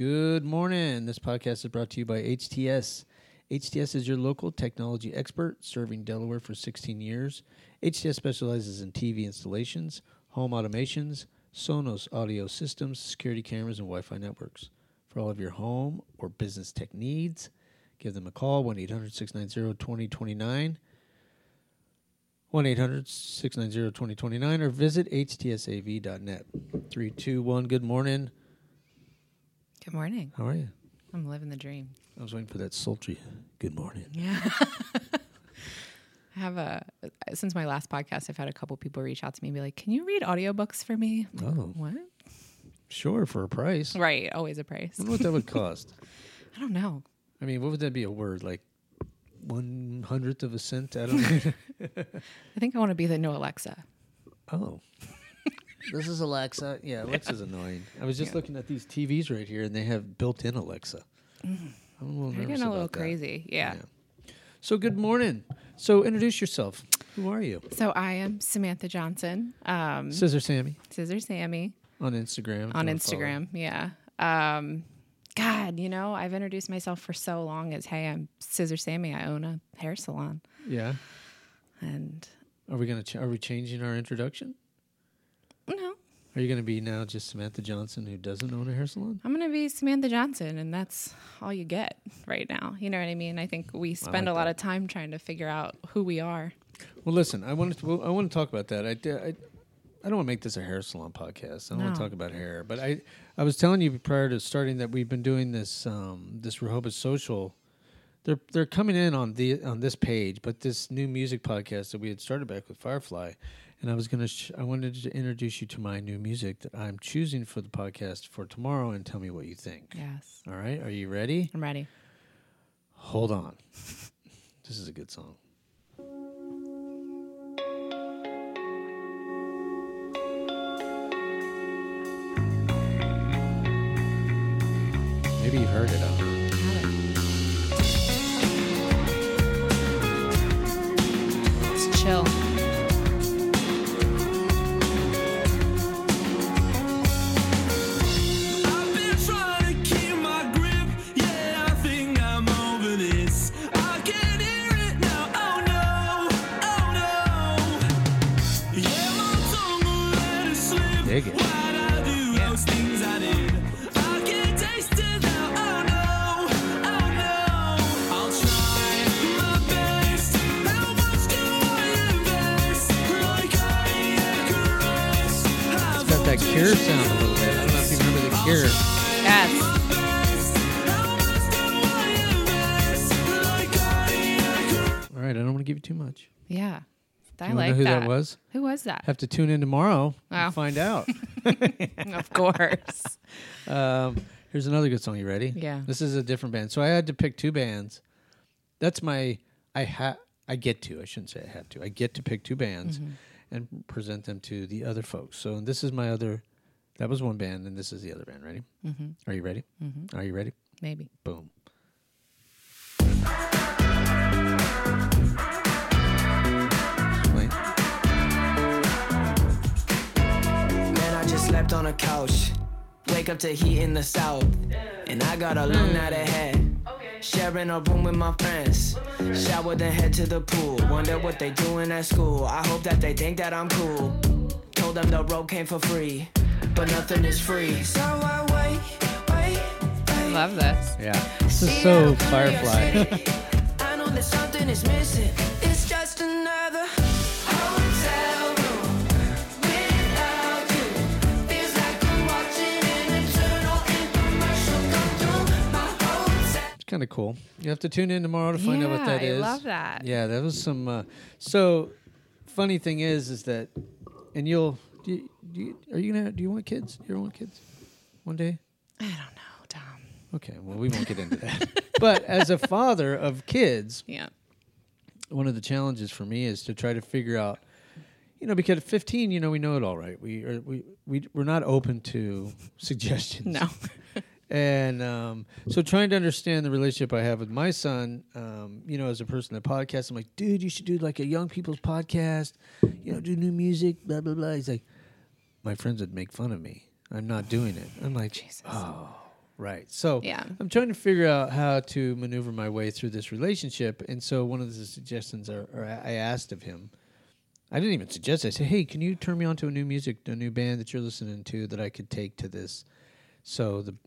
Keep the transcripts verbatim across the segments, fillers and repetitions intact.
Good morning. This podcast is brought to you by H T S. H T S is your local technology expert, serving Delaware for sixteen years. H T S specializes in T V installations, home automations, Sonos audio systems, security cameras, and Wi-Fi networks. For all of your home or business tech needs, give them a call, one eight hundred, six nine zero, two zero two nine, one eight hundred, six nine zero, two zero two nine, or visit H T S A V dot net. three, two, one, good morning. Good morning. How are you? I'm living the dream. I was waiting for that sultry good morning. Yeah. I have a, since my last podcast, I've had a couple people reach out to me and be like, can you read audiobooks for me? Oh. What? Sure, for a price. Right. Always a price. I wonder what that would cost. I don't know. I mean, what would that be a word? Like one hundredth of a cent? I don't know. I think I want to be the new Alexa. Oh. This is Alexa. Yeah, Alexa's annoying. I was just Yeah. looking at these T Vs right here, and they have built-in Alexa. Mm. I'm a little They're nervous getting a little about that. crazy. Yeah. yeah. So good morning. So introduce yourself. Who are you? So I am Samantha Johnson. Um, Scissor Sammy Scissor Sammy. on Instagram. if On you wanna Instagram. Yeah. Um, God, you know, I've introduced myself for so long as, hey, I'm Scissor Sammy. I own a hair salon. follow. Yeah. And Are we gonna? Ch- are we changing our introduction? no, Are you gonna be now just Samantha Johnson who doesn't own a hair salon? I'm going to be Samantha Johnson, and that's all you get right now. You know what I mean? I think we spend like a lot that. of time trying to figure out who we are. Well, listen. I wanted to. Well, I want to talk about that. I, I, I don't want to make this a hair salon podcast. I don't want to No. talk about hair. But I, I was telling you prior to starting that we've been doing this, um, this Rehoboth Social. They're they're coming in on the on this page, but this new music podcast that we had started back with Firefly, and I was gonna. Sh- I wanted to introduce you to my new music that I'm choosing for the podcast for tomorrow, and tell me what you think. Yes. All right, are you ready? I'm ready. Hold on. This is a good song. Maybe you've heard it. I don't know. It's chill. I've been trying to keep my grip. Yeah, I think I'm over this. I can hear it now. Oh no, oh no. Yeah, my tongue will let it slip. Dig it. Why'd I do those things I did? I can taste it now. Oh no, oh no. I'll try my best. How much do I invest? Like I caress. It's got that Cure sound a little bit. I don't know if you remember the Cure. Yes. All right, I don't want to give you too much. Yeah. I You wanna like know who that. that was? Who was that? Have to tune in tomorrow Oh. and find out. Of course. Um, here's another good song. You ready? Yeah. This is a different band. So I had to pick two bands. That's my I ha I get to. I shouldn't say I had to. I get to pick two bands Mm-hmm. and present them to the other folks. So this is my other. That was one band, and this is the other band. Ready? Mm-hmm. Are you ready? Mm-hmm. Are you ready? Maybe. Boom. Wait. Man, I just slept on a couch. Wake up to heat in the south. And I got a long night ahead. Sharing a room with my friends. Shower then head to the pool. Wonder what they doing at school. I hope that they think that I'm cool. Told them the road came for free. But nothing is free. So I wait, wait, I wait. love this. Yeah. This is so Firefly. I know that something is missing. It's just another hotel room without you. Feels like I'm watching an eternal infomercial come through my hotel. It's kind of cool. You have to tune in tomorrow to find out what that Yeah, I is. love that. Yeah, that was some. Uh, so, funny thing is, is that, and you'll. Do you, do you, are you gonna? Do you want kids? You ever want kids? One day? I don't know, Tom. Okay. Well, we won't get into that. But as a father of kids, Yeah. one of the challenges for me is to try to figure out, you know, because at fifteen, you know, we know it all, right? We are we we we're not open to suggestions. No. And um, so trying to understand the relationship I have with my son, um, you know, as a person that podcasts, I'm like, dude, you should do like a young people's podcast, you know, do new music, blah, blah, blah. He's like, my friends would make fun of me. I'm not doing it. I'm like, Jesus. oh, right. So Yeah. I'm trying to figure out how to maneuver my way through this relationship. And so one of the suggestions are, or I asked of him, I didn't even suggest it. I said, hey, can you turn me on to a new music, a new band that you're listening to that I could take to this? So the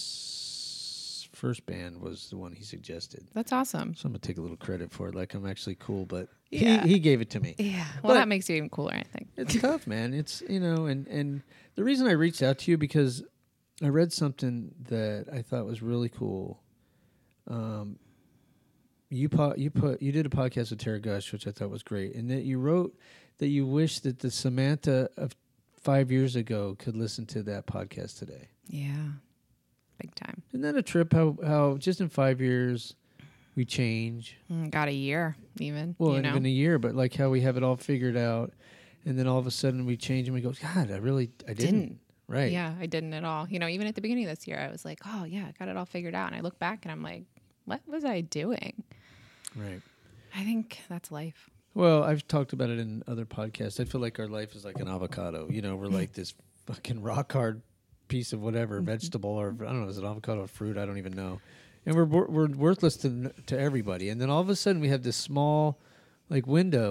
this first band was the one he suggested. That's awesome. So I'm going to take a little credit for it, like I'm actually cool, but Yeah. he, he gave it to me. Yeah. Well, But- that makes you even cooler, I think. It's tough, man. It's, you know, and, and the reason I reached out to you because I read something that I thought was really cool. Um, you po- you put you did a podcast with Tara Gush, which I thought was great, and that you wrote that you wish that the Samantha of five years ago could listen to that podcast today. Yeah. Big time. Isn't that a trip? How how just in five years we change. Mm, got a year, even. Well, you in know? even a year, but like how we have it all figured out, and then all of a sudden we change and we go, God, I really I didn't. Didn't. Right. Yeah, I didn't at all. You know, even at the beginning of this year, I was like, oh, yeah, I got it all figured out. And I look back and I'm like, what was I doing? Right. I think that's life. Well, I've talked about it in other podcasts. I feel like our life is like an avocado. You know, we're like this fucking rock hard piece of whatever vegetable or I don't know, is it avocado or fruit? I don't even know. And we're wor- we're worthless to to everybody. And then all of a sudden we have this small like window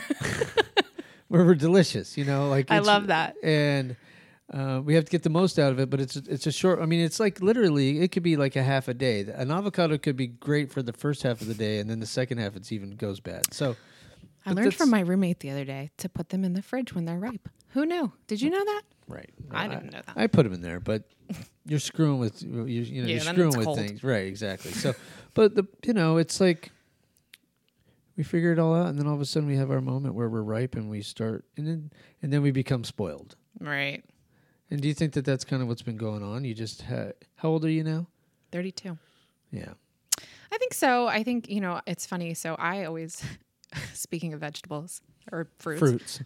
where we're delicious. You know, like I it's- love that. And uh, we have to get the most out of it, but it's it's a short. I mean, it's like literally, it could be like a half a day. An avocado could be great for the first half of the day, and then the second half it's even goes bad. So I but learned that's- from my roommate the other day to put them in the fridge when they're ripe. Who knew? Did you know that? right, I didn't know that. I put them in there, but you're screwing with you. You know, Yeah, you're then screwing it's with cold. things, right? Exactly. So, but the you know, it's like we figure it all out, and then all of a sudden we have our moment where we're ripe, and we start, and then and then we become spoiled. Right. And do you think that that's kind of what's been going on? You just had, how old are you now? thirty-two. Yeah. I think so. I think, you know, it's funny. So I always, speaking of vegetables or fruits, Fruits.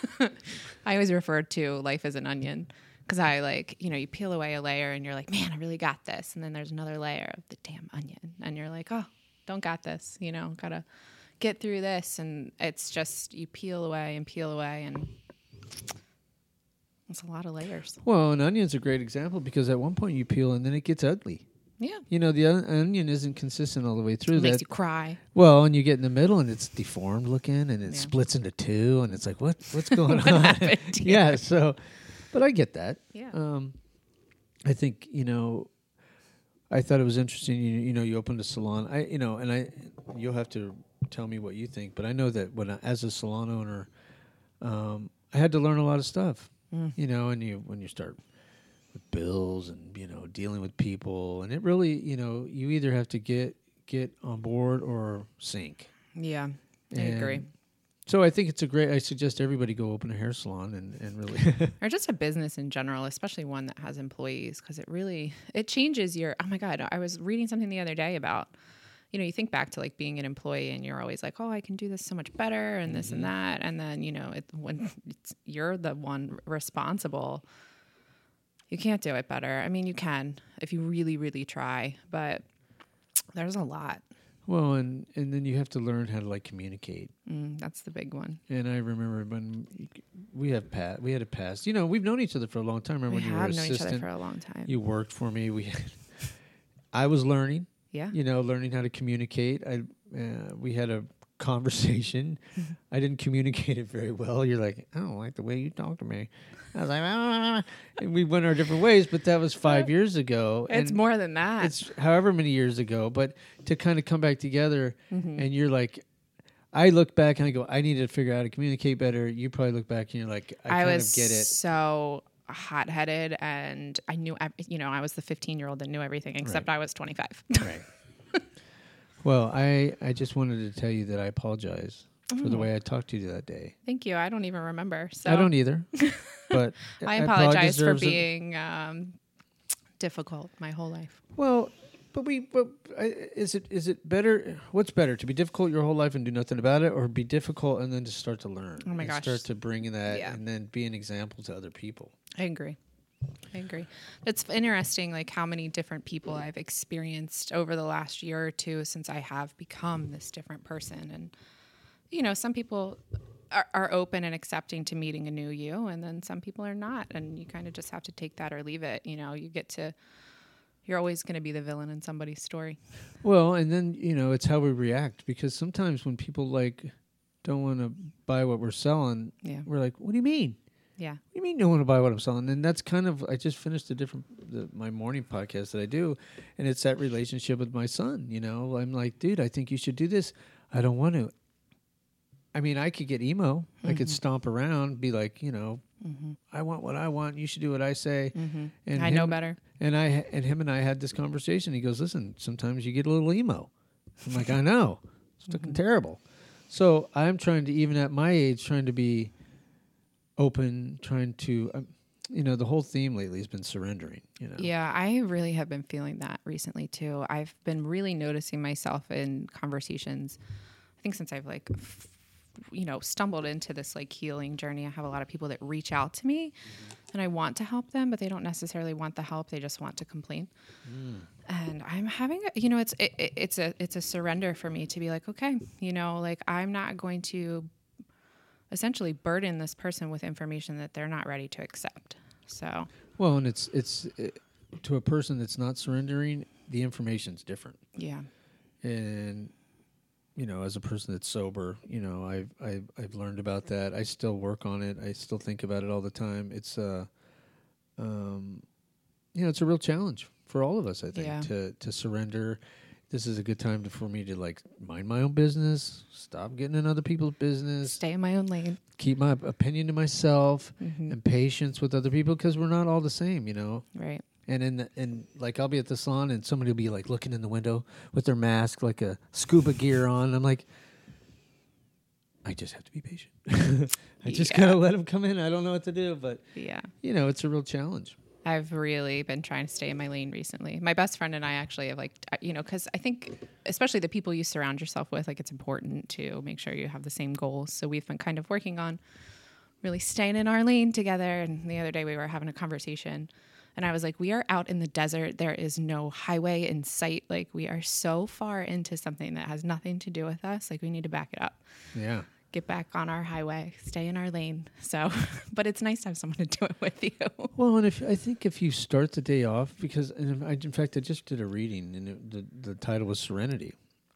I always refer to life as an onion because I like, you know, you peel away a layer and you're like, man, I really got this. And then there's another layer of the damn onion. And you're like, oh, don't got this, you know, gotta get through this. And it's just, you peel away and peel away and it's a lot of layers. Well, an onion's a great example because at one point you peel and then it gets ugly. Yeah. You know, the on- onion isn't consistent all the way through. It makes that you cry. Well, and you get in the middle and it's deformed looking and it Yeah. splits into two and it's like, what what's going on? happened here? Yeah, so but I get that. Yeah. Um I think, you know, I thought it was interesting, you, you know, you opened a salon. I you know, and I you'll have to tell me what you think, but I know that when I, as a salon owner, um I had to learn a lot of stuff. Mm. You know, and you when you start with bills and you know dealing with people, and it really you know you either have to get get on board or sink. Yeah. I And agree. So I think it's a great. I suggest everybody go open a hair salon and and really. Or just a business in general, especially one that has employees, because it really it changes your. Oh my God, I was reading something the other day about, you know, you think back to like being an employee and you're always like, oh, I can do this so much better and this and that, and then you know, it, when it's, you're the one responsible, you can't do it better. I mean, you can if you really, really try, but there's a lot. Well, and and then you have to learn how to like communicate. Mm, that's the big one. And I remember when we have Pat, we had a past. You know, we've known each other for a long time. Remember We when you were have known each other assistant? for a long time. You worked for me. We, I was learning. Yeah. You know, learning how to communicate. I uh, we had a conversation. I didn't communicate it very well. You're like, I don't like the way you talk to me. I was like, ah. And we went our different ways. But that was five years ago. It's and more than that. It's however many years ago. But to kind of come back together, Mm-hmm. and you're like, I look back and I go, I need to figure out how to communicate better. You probably look back and you're like, I, I kind was of get it. so hot-headed, and I knew, ev- you know, I was the fifteen-year-old that knew everything, except Right. I was twenty-five. Right. Well, I, I just wanted to tell you that I apologize for the way I talked to you that day. Thank you. I don't even remember. So I don't either, but I probably apologize for deserves it. being um, difficult my whole life. Well, but we, but I, is it is it better? What's better, to be difficult your whole life and do nothing about it, or be difficult and then to start to learn? Oh my and gosh. Start to bring in that Yeah. and then be an example to other people. I agree. I agree. It's interesting, like how many different people I've experienced over the last year or two since I have become this different person. And, you know, some people are, are open and accepting to meeting a new you, and then some people are not. And you kind of just have to take that or leave it. You know, you get to, You're always going to be the villain in somebody's story. Well, and then, you know, it's how we react, because sometimes when people like don't want to buy what we're selling, Yeah. we're like, what do you mean? Yeah. What do you mean you don't want to buy what I'm selling? And that's kind of, I just finished a different, the, my morning podcast that I do, and it's that relationship with my son, you know? I'm like, dude, I think you should do this. I don't want to. I mean, I could get emo. I could stomp around, be like, you know, Mm-hmm. I want what I want. You should do what I say. Mm-hmm. And I know him- better. And I and him and I had this conversation. He goes, listen, sometimes you get a little emo. I'm like, I know. It's fucking terrible. So I'm trying to, even at my age, trying to be open, trying to, um, you know, the whole theme lately has been surrendering, you know. Yeah, I really have been feeling that recently too. I've been really noticing myself in conversations. I think since I've like, f- you know, stumbled into this like healing journey, I have a lot of people that reach out to me and I want to help them, but they don't necessarily want the help. They just want to complain. And I'm having, a, you know, it's, it, it- it's a, it's a surrender for me to be like, okay, you know, like I'm not going to essentially burden this person with information that they're not ready to accept. So, Well, and it's, it's uh, to a person that's not surrendering, the information's different. yeah. And you know, as a person that's sober, you know, I've I've I've learned about that. I still work on it. I still think about it all the time. It's uh, um, you know, it's a real challenge for all of us. I think Yeah. to to surrender. This is a good time to, for me to like mind my own business, stop getting in other people's business, Stay in my own lane. keep my opinion to myself, Mhm. and patience with other people, because we're not all the same, you know. Right. And in the, and like I'll be at the salon and somebody will be like looking in the window with their mask, like a scuba gear on. I'm like, I just have to be patient. I just Yeah. gotta let them come in. I don't know what to do, but Yeah. you know, it's a real challenge. I've really been trying to stay in my lane recently. My best friend and I actually have like, t- you know, because I think especially the people you surround yourself with, like it's important to make sure you have the same goals. So we've been kind of working on really staying in our lane together. And the other day we were having a conversation and I was like, we are out in the desert. There is no highway in sight. Like we are so far into something that has nothing to do with us. Like we need to back it up. Yeah. Get back on our highway, stay in our lane. So, but it's nice to have someone to do it with you. Well, and if I think if you start the day off, because and I, in fact I just did a reading and it, the the title was Serenity,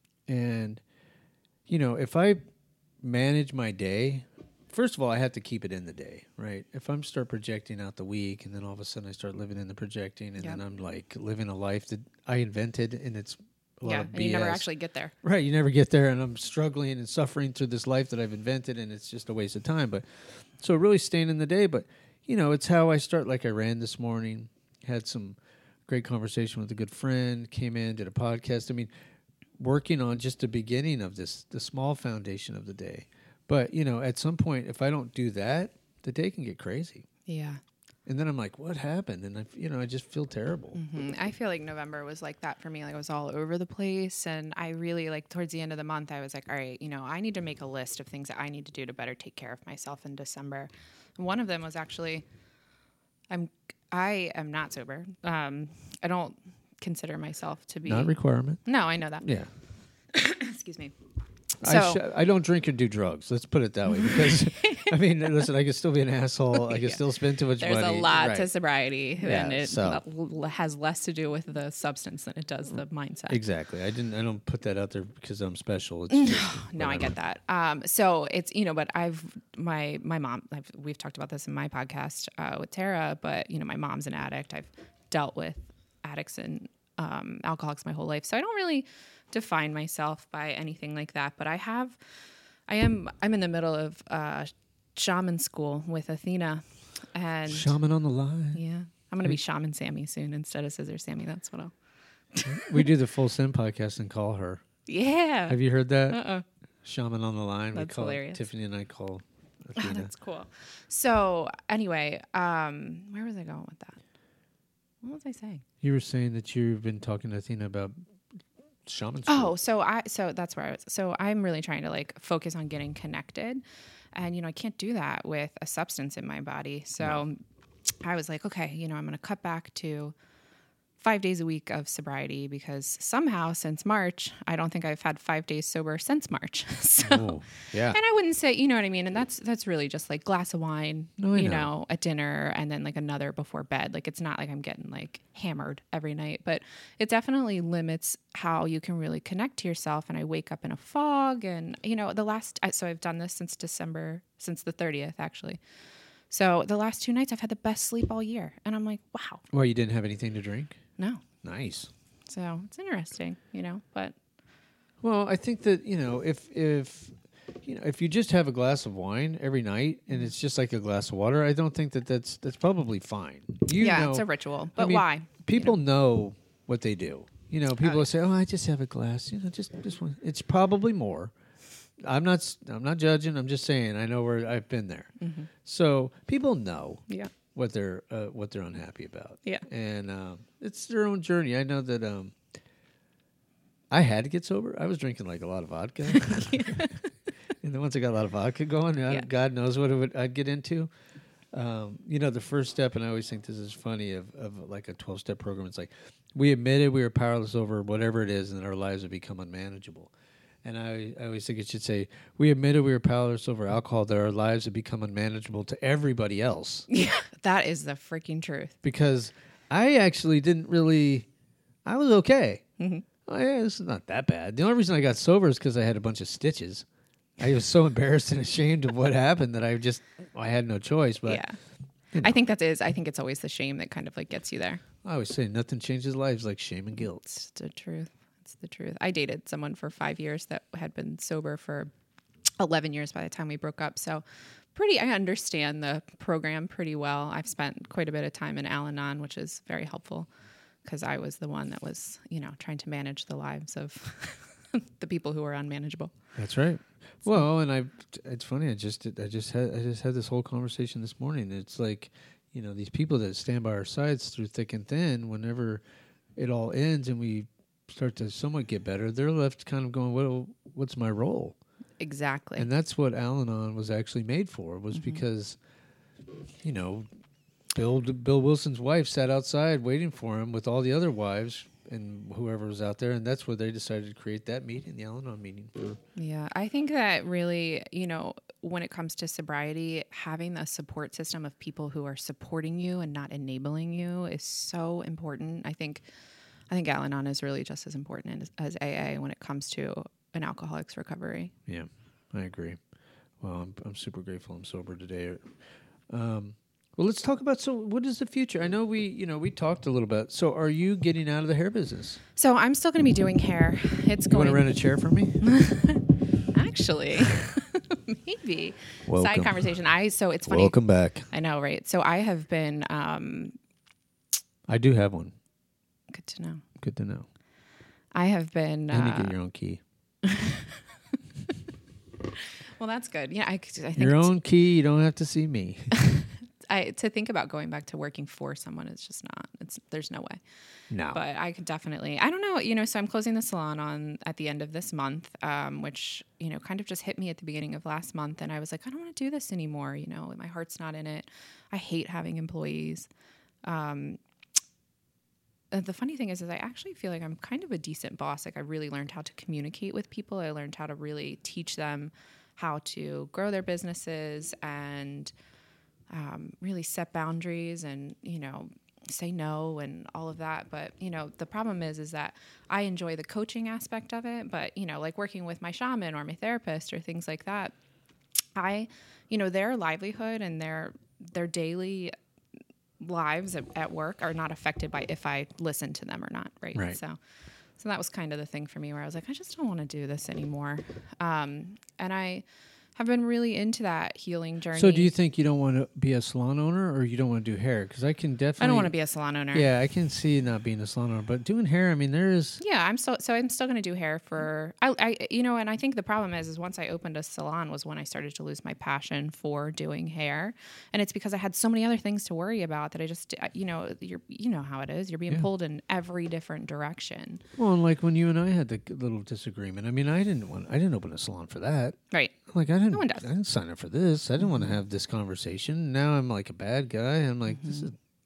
and you know, if I manage my day, first of all I have to keep it in the day, right? If I'm start projecting out the week and then all of a sudden I start living in the projecting and Yep. then I'm like living a life that I invented and it's a lot Yeah, of and B S. you never actually get there. Right, you never get there, and I'm struggling and suffering through this life that I've invented, and it's just a waste of time. But so really staying in the day, but you know, it's how I start. Like I ran this morning, had some great conversation with a good friend, came in, did a podcast. I mean, working on just the beginning of this, the small foundation of the day. But you know, at some point, if I don't do that, the day can get crazy, Yeah. and then I'm like, what happened? And I, you know, I just feel terrible. Mhm. I feel like November was like that for me. Like I was all over the place. And I really like towards the end of the month, I was like, all right, you know, I need to make a list of things that I need to do to better take care of myself in December. And one of them was actually, I'm, I am not sober. Um, I don't consider myself to be. Not a requirement. No, I know that. Yeah. Excuse me. I, So- sh- I don't drink or do drugs. Let's put it that way. Because I mean, listen, I can still be an asshole. I can Yeah. still spend too much There's money. a lot Right. to sobriety, Yeah, and it so- l- has less to do with the substance than it does the mindset. Exactly. I didn't. I don't put that out there because I'm special. It's just, No, I whatever. get that. Um, so it's, you know, but I've, my, my mom, I've, we've talked about this in my podcast uh, with Tara, but, you know, my mom's an addict. I've dealt with addicts and um, alcoholics my whole life. So I don't really define myself by anything like that, but I have, I am, I'm in the middle of uh, shaman school with Athena. And Shaman on the line. yeah, I'm going to be Shaman Sammy soon instead of Scissor Sammy. That's what I'll, We do the Full Send podcast and call her. yeah. Have you heard that? Uh-uh. Shaman on the line. That's we call hilarious. Tiffany and I call. Oh, Athena. that's cool. So anyway, um, where was I going with that? What was I saying? You were saying that you've been talking to Athena about shaman school. Oh, so I so that's where I was. So I'm really trying to like focus on getting connected, and you know I can't do that with a substance in my body. So I was like, okay, you know I'm going to cut back to five days a week of sobriety because somehow since March, I don't think I've had five days sober since March. so, Oh, yeah. and I wouldn't say, you know what I mean? And that's, that's really just like glass of wine, No, I you know. know, at dinner and then like another before bed. Like it's not like I'm getting like hammered every night, but it definitely limits how you can really connect to yourself. And I wake up in a fog and, you know, the last, I- so I've done this since December, since the thirtieth actually. So the last two nights I've had the best sleep all year. And I'm like, wow, Well, you didn't have anything to drink? no. Nice. So it's interesting, you know, but Well, I think that, you know, if if you know, if you just have a glass of wine every night and it's just like a glass of water, I don't think that that's that's probably fine. You yeah, know, it's a ritual. I But mean, why? People know what they do. You know, people yeah. will say, "Oh, I just have a glass." You know, just just one. It's probably more. I'm not s- I'm not judging. I'm just saying I know where I've been there. Mm-hmm. So, people know Yeah. what they're uh, what they're unhappy about. Yeah. And um, it's their own journey. I know that um, I had to get sober. I was drinking like a lot of vodka, and then once I got a lot of vodka going, I- Yeah. God knows what it would, I'd get into. Um, you know, the first step, and I always think this is funny of, of like a twelve step program. It's like we admitted we were powerless over whatever it is, and our lives would become unmanageable. And I, I always think it should say, we admitted we were powerless over alcohol, that our lives had become unmanageable to everybody else. Yeah. That is the freaking truth. Because I actually didn't really, I was okay. Mm-hmm. Oh, yeah, this is not that bad. The only reason I got sober is because I had a bunch of stitches. I was so embarrassed and ashamed of what happened that I just, I had no choice. But yeah. you know. I think that is, I think it's always the shame that kind of like gets you there. I always say nothing changes lives like shame and guilt. It's the truth. It's the truth. I dated someone for five years that had been sober for eleven years by the time we broke up. So pretty, I understand the program pretty well. I've spent quite a bit of time in Al-Anon, which is very helpful because I was the one that was, you know, trying to manage the lives of the people who were unmanageable. That's right. Well, and I, it's funny. I just, I just had, I just had this whole conversation this morning. It's like, you know, these people that stand by our sides through thick and thin. Whenever it all ends and we start to somewhat get better, they're left kind of going, "What, what's my role?" Exactly. And that's what Al-Anon was actually made for. Was Mm-hmm. because, you know, Bill Bill Wilson's wife sat outside waiting for him with all the other wives and whoever was out there, and that's where they decided to create that meeting, the Al-Anon meeting. For Yeah, I think that really, you know, when it comes to sobriety, having a support system of people who are supporting you and not enabling you is so important. I think, I think Al-Anon is really just as important as, as A A when it comes to an alcoholic's recovery. yeah, I agree. Well, I'm I'm super grateful I'm sober today. Um, well, let's talk about, so what is the future? I know we, you know, we talked a little bit. So are you getting out of the hair business? So I'm still going to be doing hair. It's You going want to rent a chair for me? actually, maybe Welcome. side conversation. I so it's funny. Welcome back. I know, right? So I have been um, I do have one. good to know. Good to know. I have been. And Uh, you get your own key. well, that's good. Yeah, I, I think Your it's- own key. You don't have to see me. I to think about going back to working for someone is just not. It's there's no way. No. But I could definitely. I don't know. You know, so I'm closing the salon on at the end of this month, um, which you know kind of just hit me at the beginning of last month, and I was like, I don't want to do this anymore. You know, my heart's not in it. I hate having employees. Um, uh, the funny thing is, is I actually feel like I'm kind of a decent boss. Like I really learned how to communicate with people. I learned how to really teach them how to grow their businesses and um, really set boundaries and, you know, say no and all of that. But, you know, the problem is, is that I enjoy the coaching aspect of it, but, you know, like working with my shaman or my therapist or things like that, I, you know, their livelihood and their, their daily lives at, at work are not affected by if I listen to them or not. Right. Right. So, so that was kind of the thing for me where I was like, I just don't want to do this anymore. Um, and I have been really into that healing journey. So do you think you don't want to be a salon owner, or you don't want to do hair? Because I can definitely. I don't want to be a salon owner. Yeah, I can see not being a salon owner, but doing hair. I mean, there is. Yeah, I'm still so I'm still going to do hair for I, I you know, and I think the problem is is once I opened a salon was when I started to lose my passion for doing hair, and it's because I had so many other things to worry about that I just you know you're you know how it is, you're being Yeah. pulled in every different direction. Well, and like when you and I had the g- little disagreement. I mean, I didn't want. I didn't open a salon for that. Right. Like I didn't. one does. I didn't sign up for this. I didn't want to have this conversation. Now I'm like a bad guy. I'm like, this is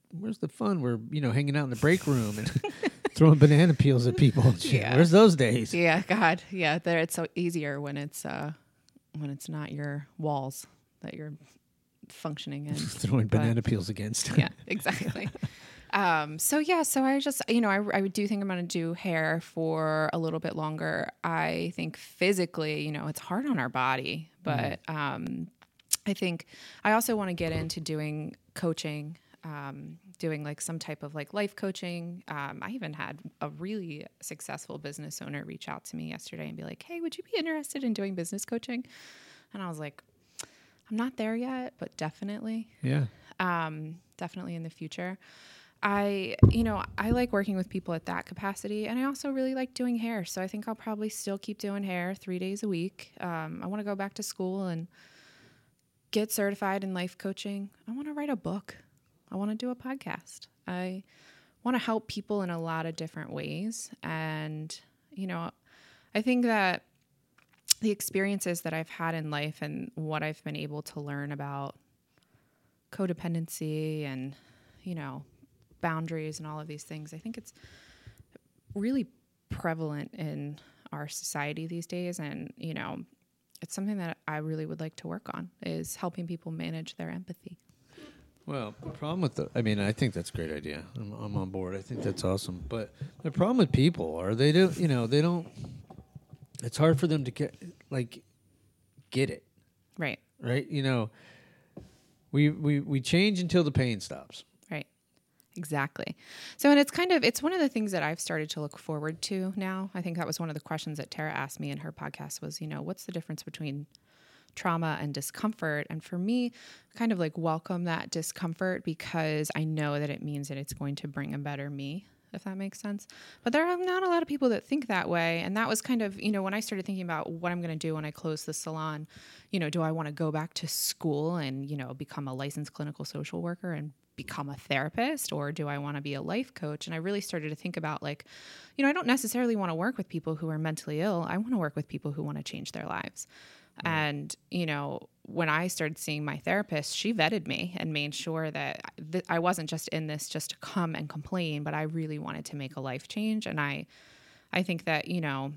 where's the fun? We're you know hanging out in the break room and throwing banana peels at people. And shit. Yeah. Where's those days? Yeah, God, yeah. There, it's so easier when it's uh, when it's not your walls that you're functioning in. Throwing But- banana peels against. Yeah, exactly. um, so yeah, so I just, you know, I, I do think I'm going to do hair for a little bit longer. I think physically, you know, it's hard on our body, but um, I think I also want to get into doing coaching, um, doing like some type of like life coaching. Um, I even had a really successful business owner reach out to me yesterday and be like, hey, would you be interested in doing business coaching? And I was like, I'm not there yet, but definitely. Yeah. Um, definitely in the future. I, you know, I like working with people at that capacity, and I also really like doing hair. So I think I'll probably still keep doing hair three days a week. Um, I want to go back to school and get certified in life coaching. I want to write a book. I want to do a podcast. I want to help people in a lot of different ways. And, you know, I think that the experiences that I've had in life and what I've been able to learn about codependency and, you know, boundaries and all of these things, I think it's really prevalent in our society these days. And, you know, it's something that I really would like to work on, is helping people manage their empathy. Well, the problem with the, I mean, I think that's a great idea. I'm, I'm on board. I think that's awesome. But the problem with people are they don't, you know, they don't, it's hard for them to get, like, get it, Right. right? You know, we, we, we change until the pain stops. Right. Exactly. So, and it's kind of, it's one of the things that I've started to look forward to now. I think that was one of the questions that Tara asked me in her podcast was, you know, what's the difference between trauma and discomfort? And for me, kind of like welcome that discomfort because I know that it means that it's going to bring a better me, if that makes sense. But there are not a lot of people that think that way. And that was kind of, you know, when I started thinking about what I'm going to do when I close the salon, you know, do I want to go back to school and, you know, become a licensed clinical social worker and become a therapist, or do I want to be a life coach? And I really started to think about like, you know, I don't necessarily want to work with people who are mentally ill. I want to work with people who want to change their lives. Right. And, you know, when I started seeing my therapist, she vetted me and made sure that th- I wasn't just in this just to come and complain, but I really wanted to make a life change. And I, I think that, you know,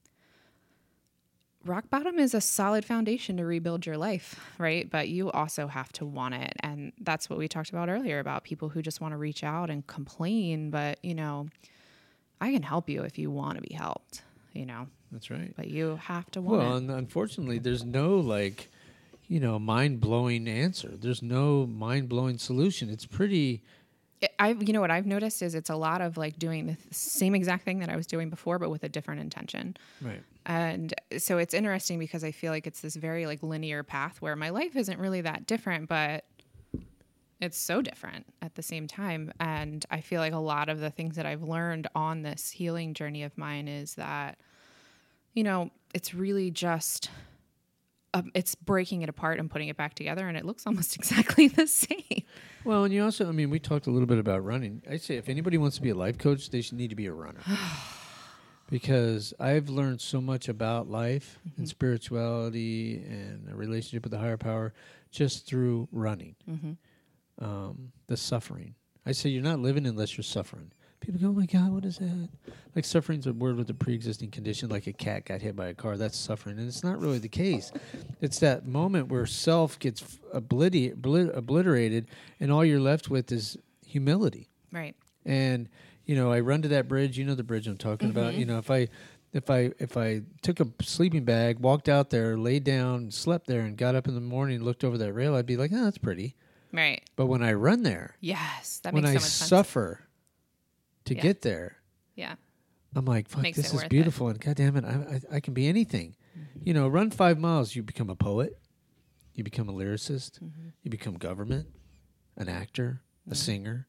rock bottom is a solid foundation to rebuild your life, right? But you also have to want it. And that's what we talked about earlier about people who just want to reach out and complain. But, you know, I can help you if you want to be helped, you know. That's right. But you have to want Well, it. and unfortunately, there's no like, you know, mind-blowing answer. There's no mind-blowing solution. It's pretty. I, you know, what I've noticed is it's a lot of like doing the same exact thing that I was doing before, but with a different intention. Right. And so it's interesting because I feel like it's this very like linear path where my life isn't really that different, but it's so different at the same time. And I feel like a lot of the things that I've learned on this healing journey of mine is that, you know, it's really just, um, it's breaking it apart and putting it back together, and it looks almost exactly the same. Well, and you also, I mean, we talked a little bit about running. I say if anybody wants to be a life coach, they should need to be a runner. Because I've learned so much about life mm-hmm. and spirituality and a relationship with the higher power just through running. Mm-hmm. Um, the suffering. I say you're not living unless you're suffering. People go, oh my God, what is that? Like suffering's a word with a pre-existing condition, like a cat got hit by a car. That's suffering. And it's not really the case. It's that moment where self gets obliter- oblit- obliterated and all you're left with is humility. Right. And, you know, I run to that bridge. You know the bridge I'm talking mm-hmm. about. You know, if I if I, if I took a sleeping bag, walked out there, laid down, slept there, and got up in the morning and looked over that rail, I'd be like, oh, that's pretty. Right. But when I run there, yes, that when makes I so much sense. suffer to yeah. get there, yeah, I'm like, fuck, Makes this it is worth beautiful, it. And God damn it, I, I I can be anything. Mm-hmm. You know, run five miles, you become a poet, you become a lyricist, mm-hmm. you become government, an actor, mm-hmm. a singer,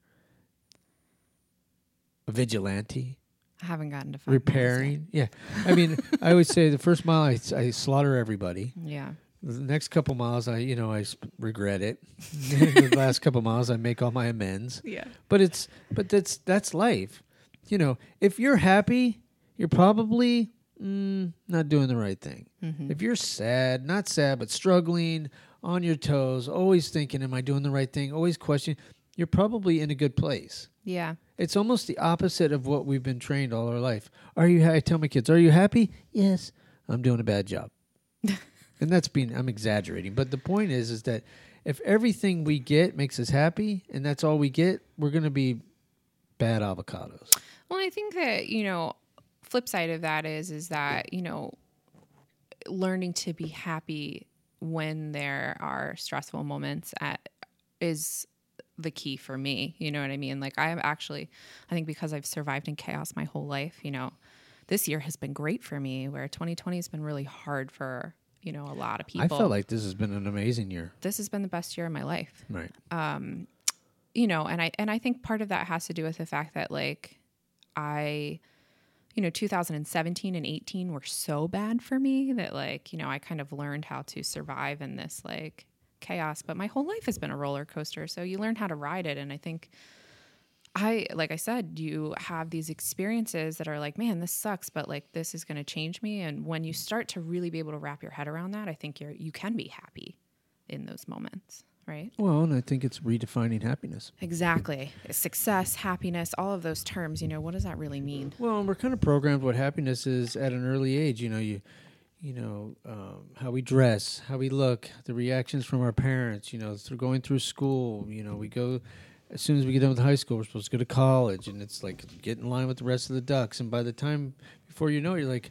a vigilante. I haven't gotten to five repairing. Yeah, I mean, I always say the first mile I, I slaughter everybody. Yeah. The next couple miles, I you know I sp- regret it. The last couple miles, I make all my amends. Yeah. But it's but that's that's life. You know, if you're happy, you're probably mm, not doing the right thing. Mm-hmm. If you're sad, not sad, but struggling, on your toes, always thinking, am I doing the right thing? Always questioning. you're probably in a good place. Yeah. It's almost the opposite of what we've been trained all our life. Are you? Ha- I tell my kids, "Are you happy?" Yes. I'm doing a bad job, and that's being. I'm exaggerating, but the point is, is that if everything we get makes us happy, and that's all we get, we're going to be bad avocados. Well, I think that, you know, flip side of that is, is that, you know, learning to be happy when there are stressful moments at, is the key for me. You know what I mean? Like I'm actually, I think because I've survived in chaos my whole life, you know, this year has been great for me, where twenty twenty has been really hard for, you know, a lot of people. I felt like this has been an amazing year. This has been the best year of my life. Right. Um, you know, and I, and I think part of that has to do with the fact that like I, you know, two thousand seventeen and eighteen were so bad for me that like, you know, I kind of learned how to survive in this like chaos, but my whole life has been a roller coaster. So you learn how to ride it. And I think I, like I said, you have these experiences that are like, man, this sucks, but like, this is going to change me. And when you start to really be able to wrap your head around that, I think you're, you can be happy in those moments. Right. Well, and I think it's redefining happiness. Exactly. Success, happiness, all of those terms, you know, what does that really mean? Well, and we're kind of programmed what happiness is at an early age. You know, you, you know, um, how we dress, how we look, the reactions from our parents, you know, through going through school. You know, we go, as soon as we get done with high school, we're supposed to go to college, and it's like get in line with the rest of the ducks. And by the time, before you know it, you're like,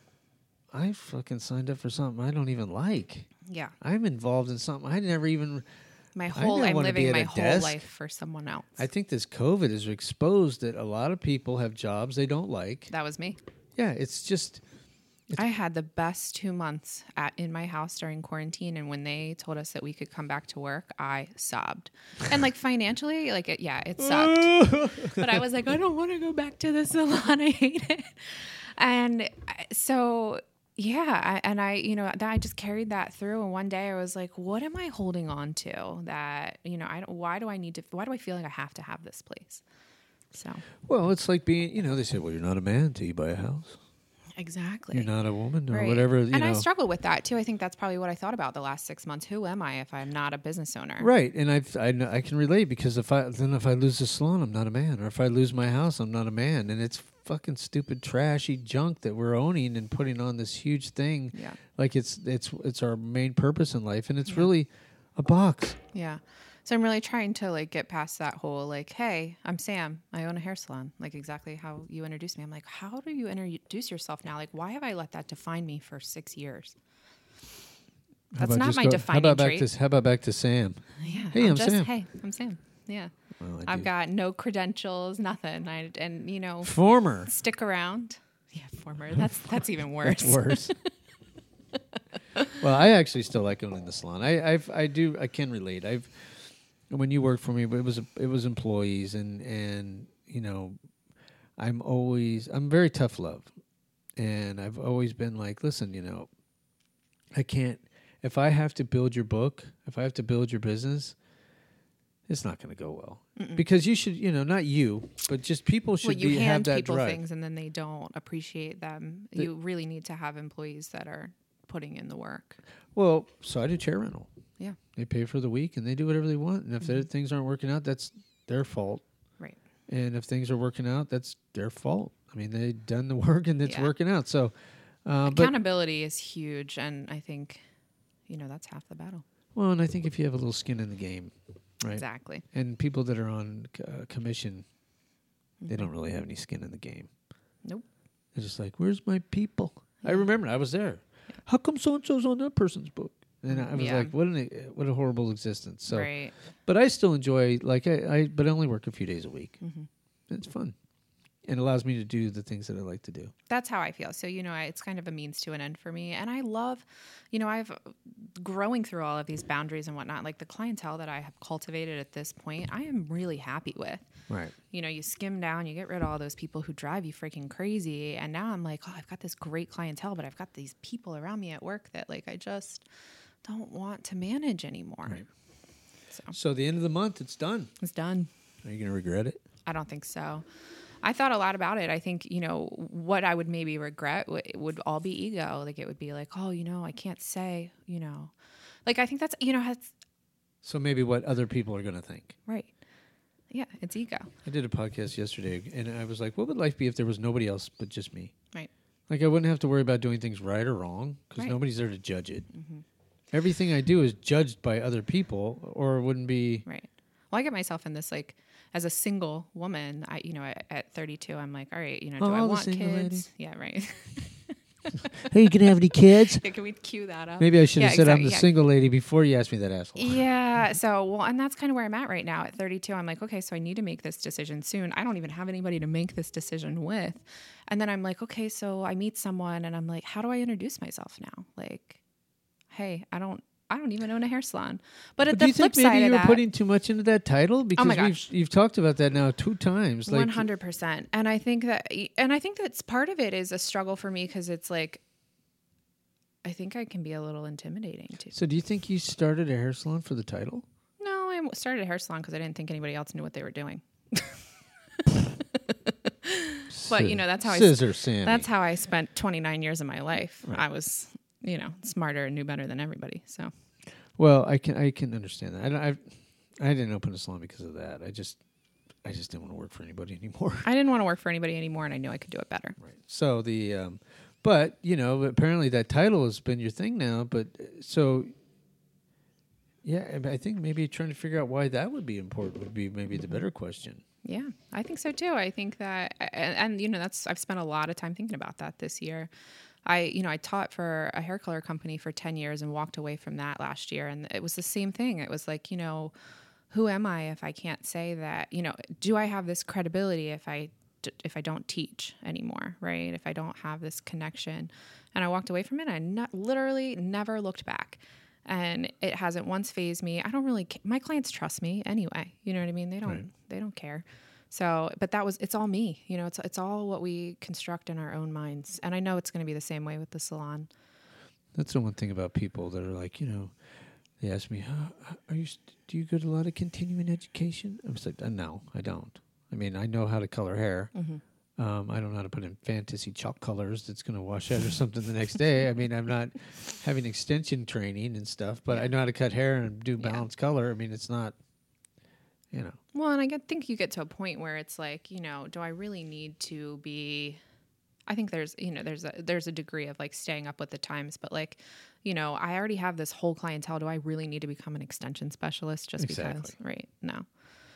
I fucking signed up for something I don't even like. Yeah. I'm involved in something I never even... My whole, never I'm wanna be living at my a whole desk. life for someone else. I think this COVID has exposed that a lot of people have jobs they don't like. That was me. Yeah, it's just... I had the best two months at in my house during quarantine, and when they told us that we could come back to work, I sobbed. And like financially, like it, yeah, it sucked. But I was like, I don't want to go back to the salon. I hate it. And I- so yeah, I, and I, you know, that I just carried that through. And one day I was like, what am I holding on to that, you know, I don't, why do I need to, why do I feel like I have to have this place? So Well, it's like being, you know, they say, well, you're not a man until you buy a house. exactly. You're not a woman or Right. whatever, you and know. I struggle with that too. I think that's probably what I thought about the last six months. Who am I if I'm not a business owner? Right, and I've, I know- I can relate because if I then if I lose the salon, I'm not a man, or if I lose my house, I'm not a man, and it's fucking stupid, trashy junk that we're owning and putting on this huge thing, Yeah. like it's it's it's our main purpose in life, and it's Yeah. really a box. Yeah. So I'm really trying to like get past that whole like, hey, I'm Sam. I own a hair salon. Like exactly how you introduced me. I'm like, how do you introduce yourself now? Like, why have I let that define me for six years? How That's about not just my go- defining How about back trait. to how about back to Sam? Yeah. Hey, I'm just, Sam. Hey, I'm Sam. Yeah. Well, I I've do. got no credentials, nothing. I and you know, Former. stick around. Yeah, former. That's that's even worse. That's worse. Well, I actually still like owning the salon. I I've, I do I can relate. I've when you worked for me, but it was it was employees and and you know, I'm always I'm very tough love, and I've always been like, listen, you know, I can't if I have to build your book, if I have to build your business, it's not going to go well. Mm-mm. Because you should, you know, not you, but just people should Well, you be have hand that people drive. things and then they don't appreciate them. The- you really need to have employees that are putting in the work. Well, so I do chair rental. Yeah. They pay for the week and they do whatever they want. And if their Mhm. things aren't working out, that's their fault. Right. And if things are working out, that's their fault. I mean, they've done the work and it's Yeah. working out. So, uh, but Accountability is huge, and I think, you know, that's half the battle. well, and I think if you have a little skin in the game, right? Exactly. And people that are on uh, commission, they Mhm. don't really have any skin in the game. Nope. They're just like, "Where's my people?" I Yeah. remember I was there. Yeah. How come so and so's on that person's book? And I was Yeah. like, "What an what a horrible existence." So, Right. but I still enjoy like I, I but I only work a few days a week. hmm It's fun, and allows me to do the things that I like to do. That's how I feel. So, you know, I, it's kind of a means to an end for me. And I love, you know, I've growing through all of these boundaries and whatnot, like the clientele that I have cultivated at this point, I am really happy with. Right. You know, you skim down, you get rid of all those people who drive you freaking crazy. And now I'm like, oh, I've got this great clientele, but I've got these people around me at work that like I just don't want to manage anymore. Right. So So the end of the month, it's done. it's done. Are you going to regret it? I don't think so. I thought a lot about it. I think, you know, what I would maybe regret w- would all be ego. Like it would be like, oh, you know, I can't say, you know, like I think that's, you know, that's So maybe what other people are going to think. right. Yeah, it's ego. I did a podcast yesterday, and I was like, what would life be if there was nobody else but just me? Right. Like, I wouldn't have to worry about doing things right or wrong because Right. nobody's there to judge it. Mm-hmm. Everything I do is judged by other people, or it wouldn't be. Right. Well, I get myself in this, like, as a single woman, I, you know, at, at thirty-two, I'm like, all right, you know, do Oh, I the want single kids? ladies. Yeah, right. Hey, you gonna have any kids? Yeah, can we cue that up? Maybe I should have Yeah, said I'm exactly, the yeah. single lady before you asked me that, asshole. Yeah. So, well, and that's kind of where I'm at right now at thirty-two. I'm like, okay, so I need to make this decision soon. I don't even have anybody to make this decision with. And then I'm like, okay, so I meet someone and I'm like, how do I introduce myself now? Like, hey, I don't, I don't even own a hair salon. But at But the do you flip think maybe side of you're that, putting too much into that title? Because my we've, gosh. you've talked about that now two times. Like, one hundred percent. And I think that, and I think that's part of it is a struggle for me because it's like, I think I can be a little intimidating too. So do you think you started a hair salon for the title? No, I started a hair salon because I didn't think anybody else knew what they were doing. But you know, that's how I Scissor Sammy. That's how I spent twenty-nine years of my life. I was, you know, smarter and knew better than everybody. So Well, I can I can understand that. I don't, I I didn't open a salon because of that. I just I just didn't want to work for anybody anymore. I didn't want to work for anybody anymore, and I knew I could do it better. Right. So the um, but you know apparently that title has been your thing now. But uh, so yeah, I- I think maybe trying to figure out why that would be important would be maybe the better question. Yeah, I think so too. I think that, and, and you know, that's I've spent a lot of time thinking about that this year. I, you know, I taught for a hair color company for ten years and walked away from that last year. And it was the same thing. It was like, you know, who am I if I can't say that, you know, do I have this credibility if I, d- if I don't teach anymore, right? If I don't have this connection. And I walked away from it. And I not, literally never looked back. And it hasn't once phased me. I don't really, ca- my clients trust me anyway. You know what I mean? They don't, Right. they don't care. So, but that was, it's all me, you know, it's, it's all what we construct in our own minds. And I know it's going to be the same way with the salon. That's the one thing about people that are like, you know, they ask me, "Huh, are you, st- do you go to a lot of continuing education? I was like, uh, no, I don't. I mean, I know how to color hair. Mm-hmm. Um, I don't know how to put in fantasy chalk colors that's going to wash out or something the next day. I mean, I'm not having extension training and stuff, but I know how to cut hair and do Yeah. balanced color. I mean, it's not, you know. Well, and I get, think you get to a point where it's like, you know, do I really need to be, I think there's, you know, there's a, there's a degree of like staying up with the times, but like, you know, I already have this whole clientele. Do I really need to become an extension specialist just Exactly. because? Right. No.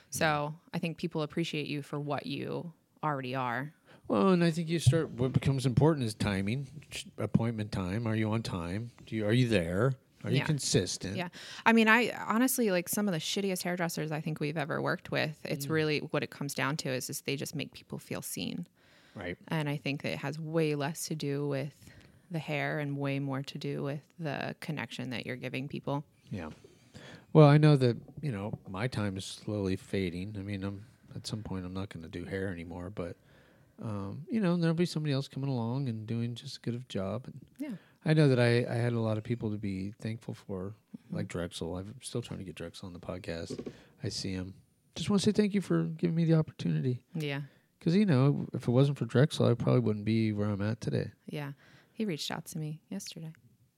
So I think people appreciate you for what you already are. Well, and I think you start, what becomes important is timing, ch- appointment time. Are you on time? Do you, are you there? Are you Yeah. consistent? Yeah. I mean, I honestly, like some of the shittiest hairdressers I think we've ever worked with, it's Mm. really what it comes down to is, is they just make people feel seen. Right. And I think that it has way less to do with the hair and way more to do with the connection that you're giving people. Yeah. Well, I know that, you know, my time is slowly fading. I mean, I'm at some point I'm not going to do hair anymore, but, um, you know, there'll be somebody else coming along and doing just as good of a job. And Yeah. I know that I, I had a lot of people to be thankful for, like Drexel. I'm still trying to get Drexel on the podcast. I see him. Just want to say thank you for giving me the opportunity. Yeah. Because, you know, if it wasn't for Drexel, I probably wouldn't be where I'm at today. Yeah. He reached out to me yesterday.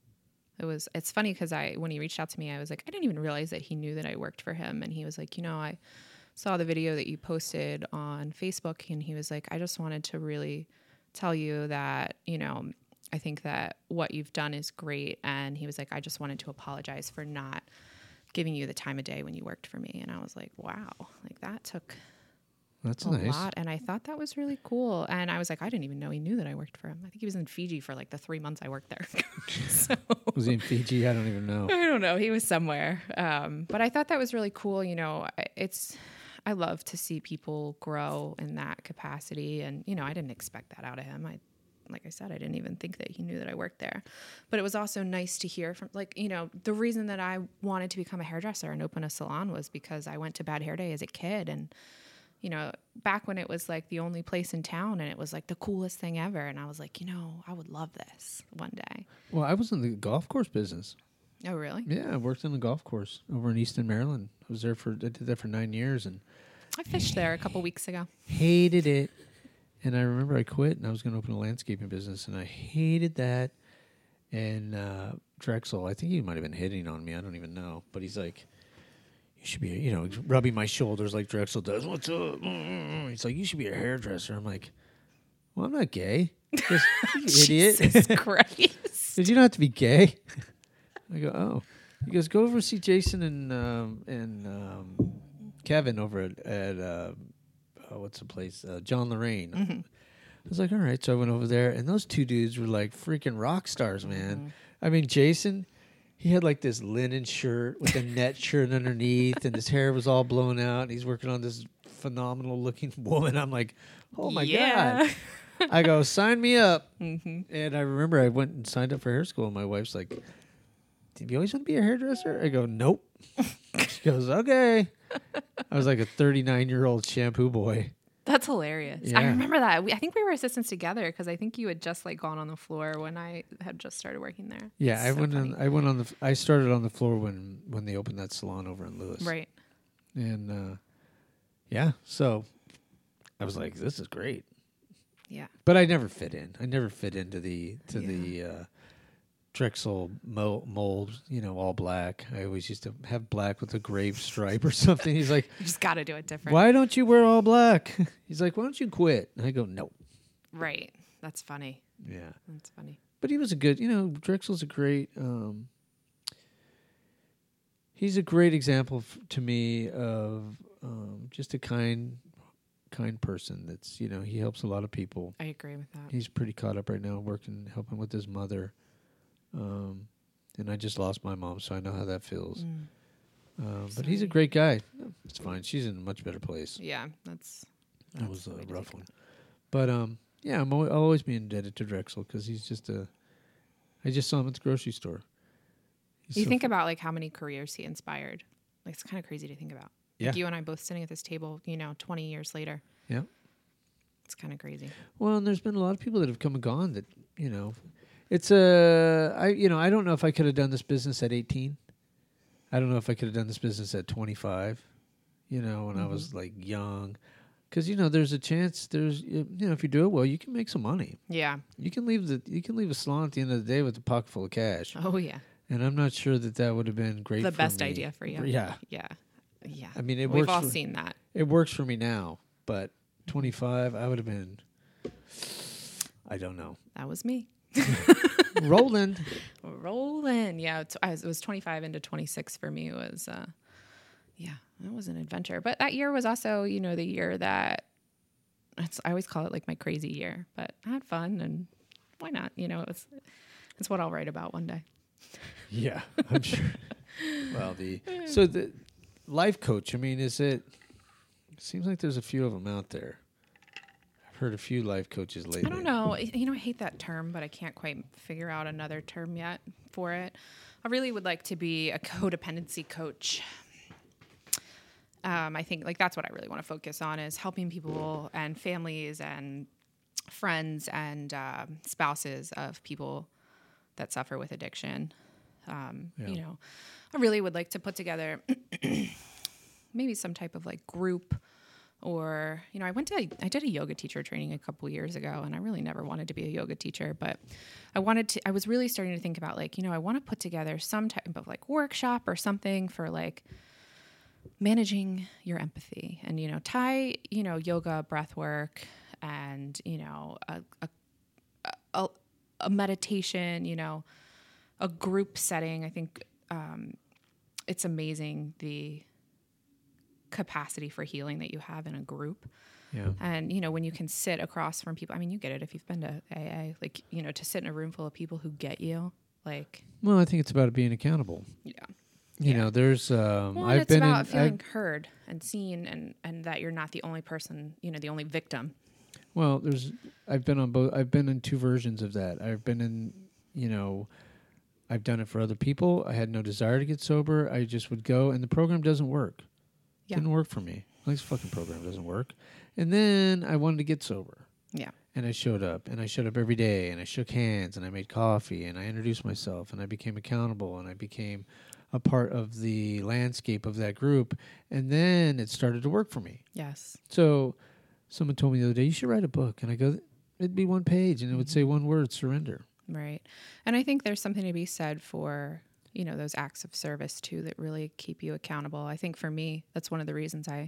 It was, it's funny because I, when he reached out to me, I was like, I didn't even realize that he knew that I worked for him. And he was like, you know, I saw the video that you posted on Facebook. And he was like, I just wanted to really tell you that, you know, I think that what you've done is great. And he was like, I just wanted to apologize for not giving you the time of day when you worked for me. And I was like, wow, like that took That's a nice. lot. And I thought that was really cool. And I was like, I didn't even know he knew that I worked for him. I think he was in Fiji for like the three months I worked there. So Was he in Fiji? I don't even know. I don't know. He was somewhere. Um, but I thought that was really cool. You know, I- it's, I love to see people grow in that capacity. And, you know, I didn't expect that out of him. I, like I said, I didn't even think that he knew that I worked there. But it was also nice to hear from, like, you know, the reason that I wanted to become a hairdresser and open a salon was because I went to Bad Hair Day as a kid. And, you know, back when it was like the only place in town and it was like the coolest thing ever. And I was like, you know, I would love this one day. Well, I was in the golf course business. Oh, really? Yeah, I worked in the golf course over in Easton, Maryland. I was there for, I did that for nine years and I fished there a couple weeks ago. hated it. And I remember I quit and I was going to open a landscaping business and I hated that. And uh, Drexel, I think he might have been hitting on me. I don't even know. But he's like, you should be, you know, rubbing my shoulders like Drexel does. What's up? He's like, you should be a hairdresser. I'm like, well, I'm not gay. Just, you idiot. Jesus Christ. Did you not have to be gay? I go, oh. He goes, go over see Jason and um, and um, Kevin over at, at uh, uh, what's the place? Uh, John Lorraine. Mm-hmm. I was like, all right. So I went over there, and those two dudes were like freaking rock stars, man. Mm-hmm. I mean, Jason, he had like this linen shirt with a net shirt underneath, and his hair was all blown out. And he's working on this phenomenal looking woman. I'm like, oh my Yeah. God. I go, sign me up. Mm-hmm. And I remember I went and signed up for hair school, and my wife's like, did you always want to be a hairdresser? I go, nope. She goes, okay. I was like a thirty-nine-year-old shampoo boy. That's hilarious. Yeah. I remember that. We, I think we were assistants together because I think you had just like gone on the floor when I had just started working there. Yeah, It's I so went funny. on. I went on the. f- I started on the floor when when they opened that salon over in Lewis. Right. And uh, yeah, so I was like, this is great. Yeah. But I never fit in. I never fit into the to Yeah. the uh, Drexel mo- mold. You know, all black. I always used to have black with a gray stripe or something. He's like, You just got to do it different. why don't you wear all black? He's like, why don't you quit? And I go, no. Right. That's funny. Yeah. That's funny. But he was a good, you know, Drexel's a great, um, he's a great example f- to me of um, just a kind, kind person that's, you know, he helps a lot of people. I agree with that. He's pretty caught up right now working, helping with his mother. Um, and I just lost my mom, so I know how that feels. Mm. Um, but he's a Sorry. great guy. It's fine. She's in a much better place. Yeah. That's, That that's was the a way to rough take one. it. But um, yeah, I'm al- I'll always be indebted to Drexel because he's just a. I just saw him at the grocery store. He's You so think fu- about like how many careers he inspired. Like it's kind of crazy to think about. Yeah. Like you and I both sitting at this table, you know, twenty years later. Yeah. It's kind of crazy. Well, and there's been a lot of people that have come and gone that you know, it's a. I you know I don't know if I could have done this business at eighteen. I don't know if I could have done this business at twenty-five. You know, when I Mm-hmm. was like young, because you know there's a chance. There's you know if you do it well, you can make some money. Yeah. You can leave the you can leave a salon at the end of the day with a pocket full of cash. Oh yeah. And I'm not sure that that would have been great. The for best me. idea for you. Yeah, Yeah. Yeah. I mean, it We've works all for- seen that. it works for me now. But twenty-five, I would have been. I don't know. That was me. Rolling. Rolling. Yeah. It's, I was, it was twenty-five into twenty-six for me. It was, uh, yeah, it was an adventure. But that year was also, you know, the year that it's, I always call it like my crazy year, but I had fun and why not? You know, it's, it's what I'll write about one day. Yeah, I'm sure. Well, the so the life coach. I mean, is it? Seems like there's a few of them out there. I've heard a few life coaches lately. I don't know. I- You know, I hate that term, but I can't quite figure out another term yet for it. I really would like to be a codependency coach. Um, I think like that's what I really want to focus on is helping people and families and friends and um, spouses of people that suffer with addiction. Um, Yeah. You know, I really would like to put together maybe some type of like group. Or, you know, I went to, I did a yoga teacher training a couple years ago, and I really never wanted to be a yoga teacher, but I wanted to, I was really starting to think about like, you know, I want to put together some type of like workshop or something for like managing your empathy and, you know, tie, you know, yoga, breath work and, you know, a, a, a, a meditation, you know, a group setting. I think um, it's amazing the capacity for healing that you have in a group. Yeah. And, you know, when you can sit across from people, I mean, you get it if you've been to A A, like, you know, to sit in a room full of people who get you, like, Well, I think it's about being accountable. yeah. You Yeah. know, there's. Um, Well, I've and it's been about in. feeling I've- heard and seen and, and that you're not the only person, you know, the only victim. Well, there's. I've been on both. I've been in two versions of that. I've been in. You know, I've done it for other people. I had no desire to get sober. I just would go, and the program doesn't work. Yeah. Didn't work for me. Like, this fucking program doesn't work. And then I wanted to get sober. Yeah. And I showed up, and I showed up every day, and I shook hands, and I made coffee, and I introduced myself, and I became accountable, and I became a part of the landscape of that group. And then it started to work for me. Yes. So someone told me the other day, you should write a book. And I go, it'd be one page, and it would say one word, surrender. Right. And I think there's something to be said for you know, those acts of service too that really keep you accountable. I think for me, that's one of the reasons I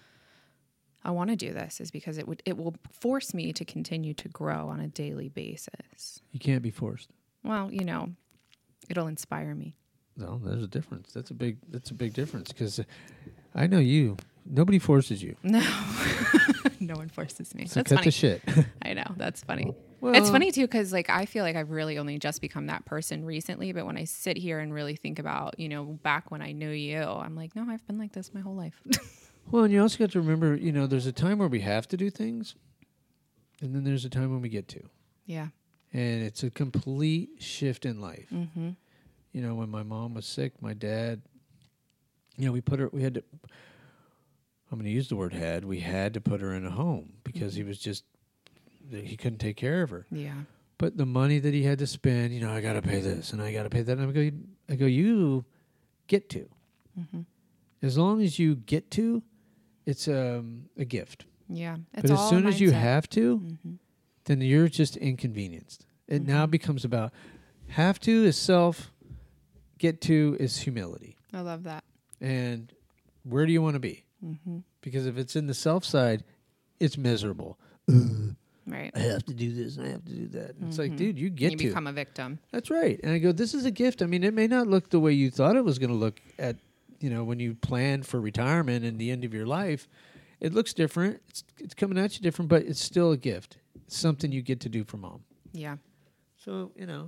I want to do this, is because it would it will force me to continue to grow on a daily basis. You can't be forced. Well, you know, it'll inspire me. No, there's a difference. That's a big. That's a big difference because I know you. Nobody forces you. No, no one forces me. So That's cut funny. the shit. I know, that's funny. Well, It's funny too, because like I feel like I've really only just become that person recently. But when I sit here and really think about, you know, back when I knew you, I'm like, no, I've been like this my whole life. Well, and you also got to remember, you know, there's a time where we have to do things, and then there's a time when we get to, Yeah. and it's a complete shift in life. Mm-hmm. You know, when my mom was sick, my dad, you know, we put her. We had to. I'm going to use the word had. We had to put her in a home because Mm-hmm. he was just he couldn't take care of her. Yeah. But the money that he had to spend, you know, I got to pay this and I got to pay that. And I go, I go, you get to. Mm-hmm. As long as you get to, it's um, a gift. Yeah. It's But as all soon as you mindset. have to, Mm-hmm. then you're just inconvenienced. It Mhm. now becomes about have to is self, get to is humility. I love that. And where do you want to be? Mm-hmm. Because if it's in the self side, it's miserable. Right. I have to do this and I have to do that. It's like, Mhm. dude, you get you to. become a victim. That's right. And I go, this is a gift. I mean, it may not look the way you thought it was going to look at, you know, when you planned for retirement and the end of your life. It looks different. It's it's coming at you different, but it's still a gift. It's something you get to do for mom. Yeah. So, you know,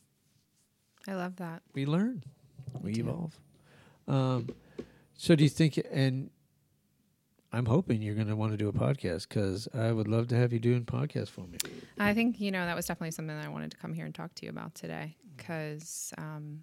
I love that. we learn. We too. evolve. Um, so do you think, and I'm hoping you're going to want to do a podcast because I would love to have you doing podcasts for me. I think, you know, that was definitely something that I wanted to come here and talk to you about today because um,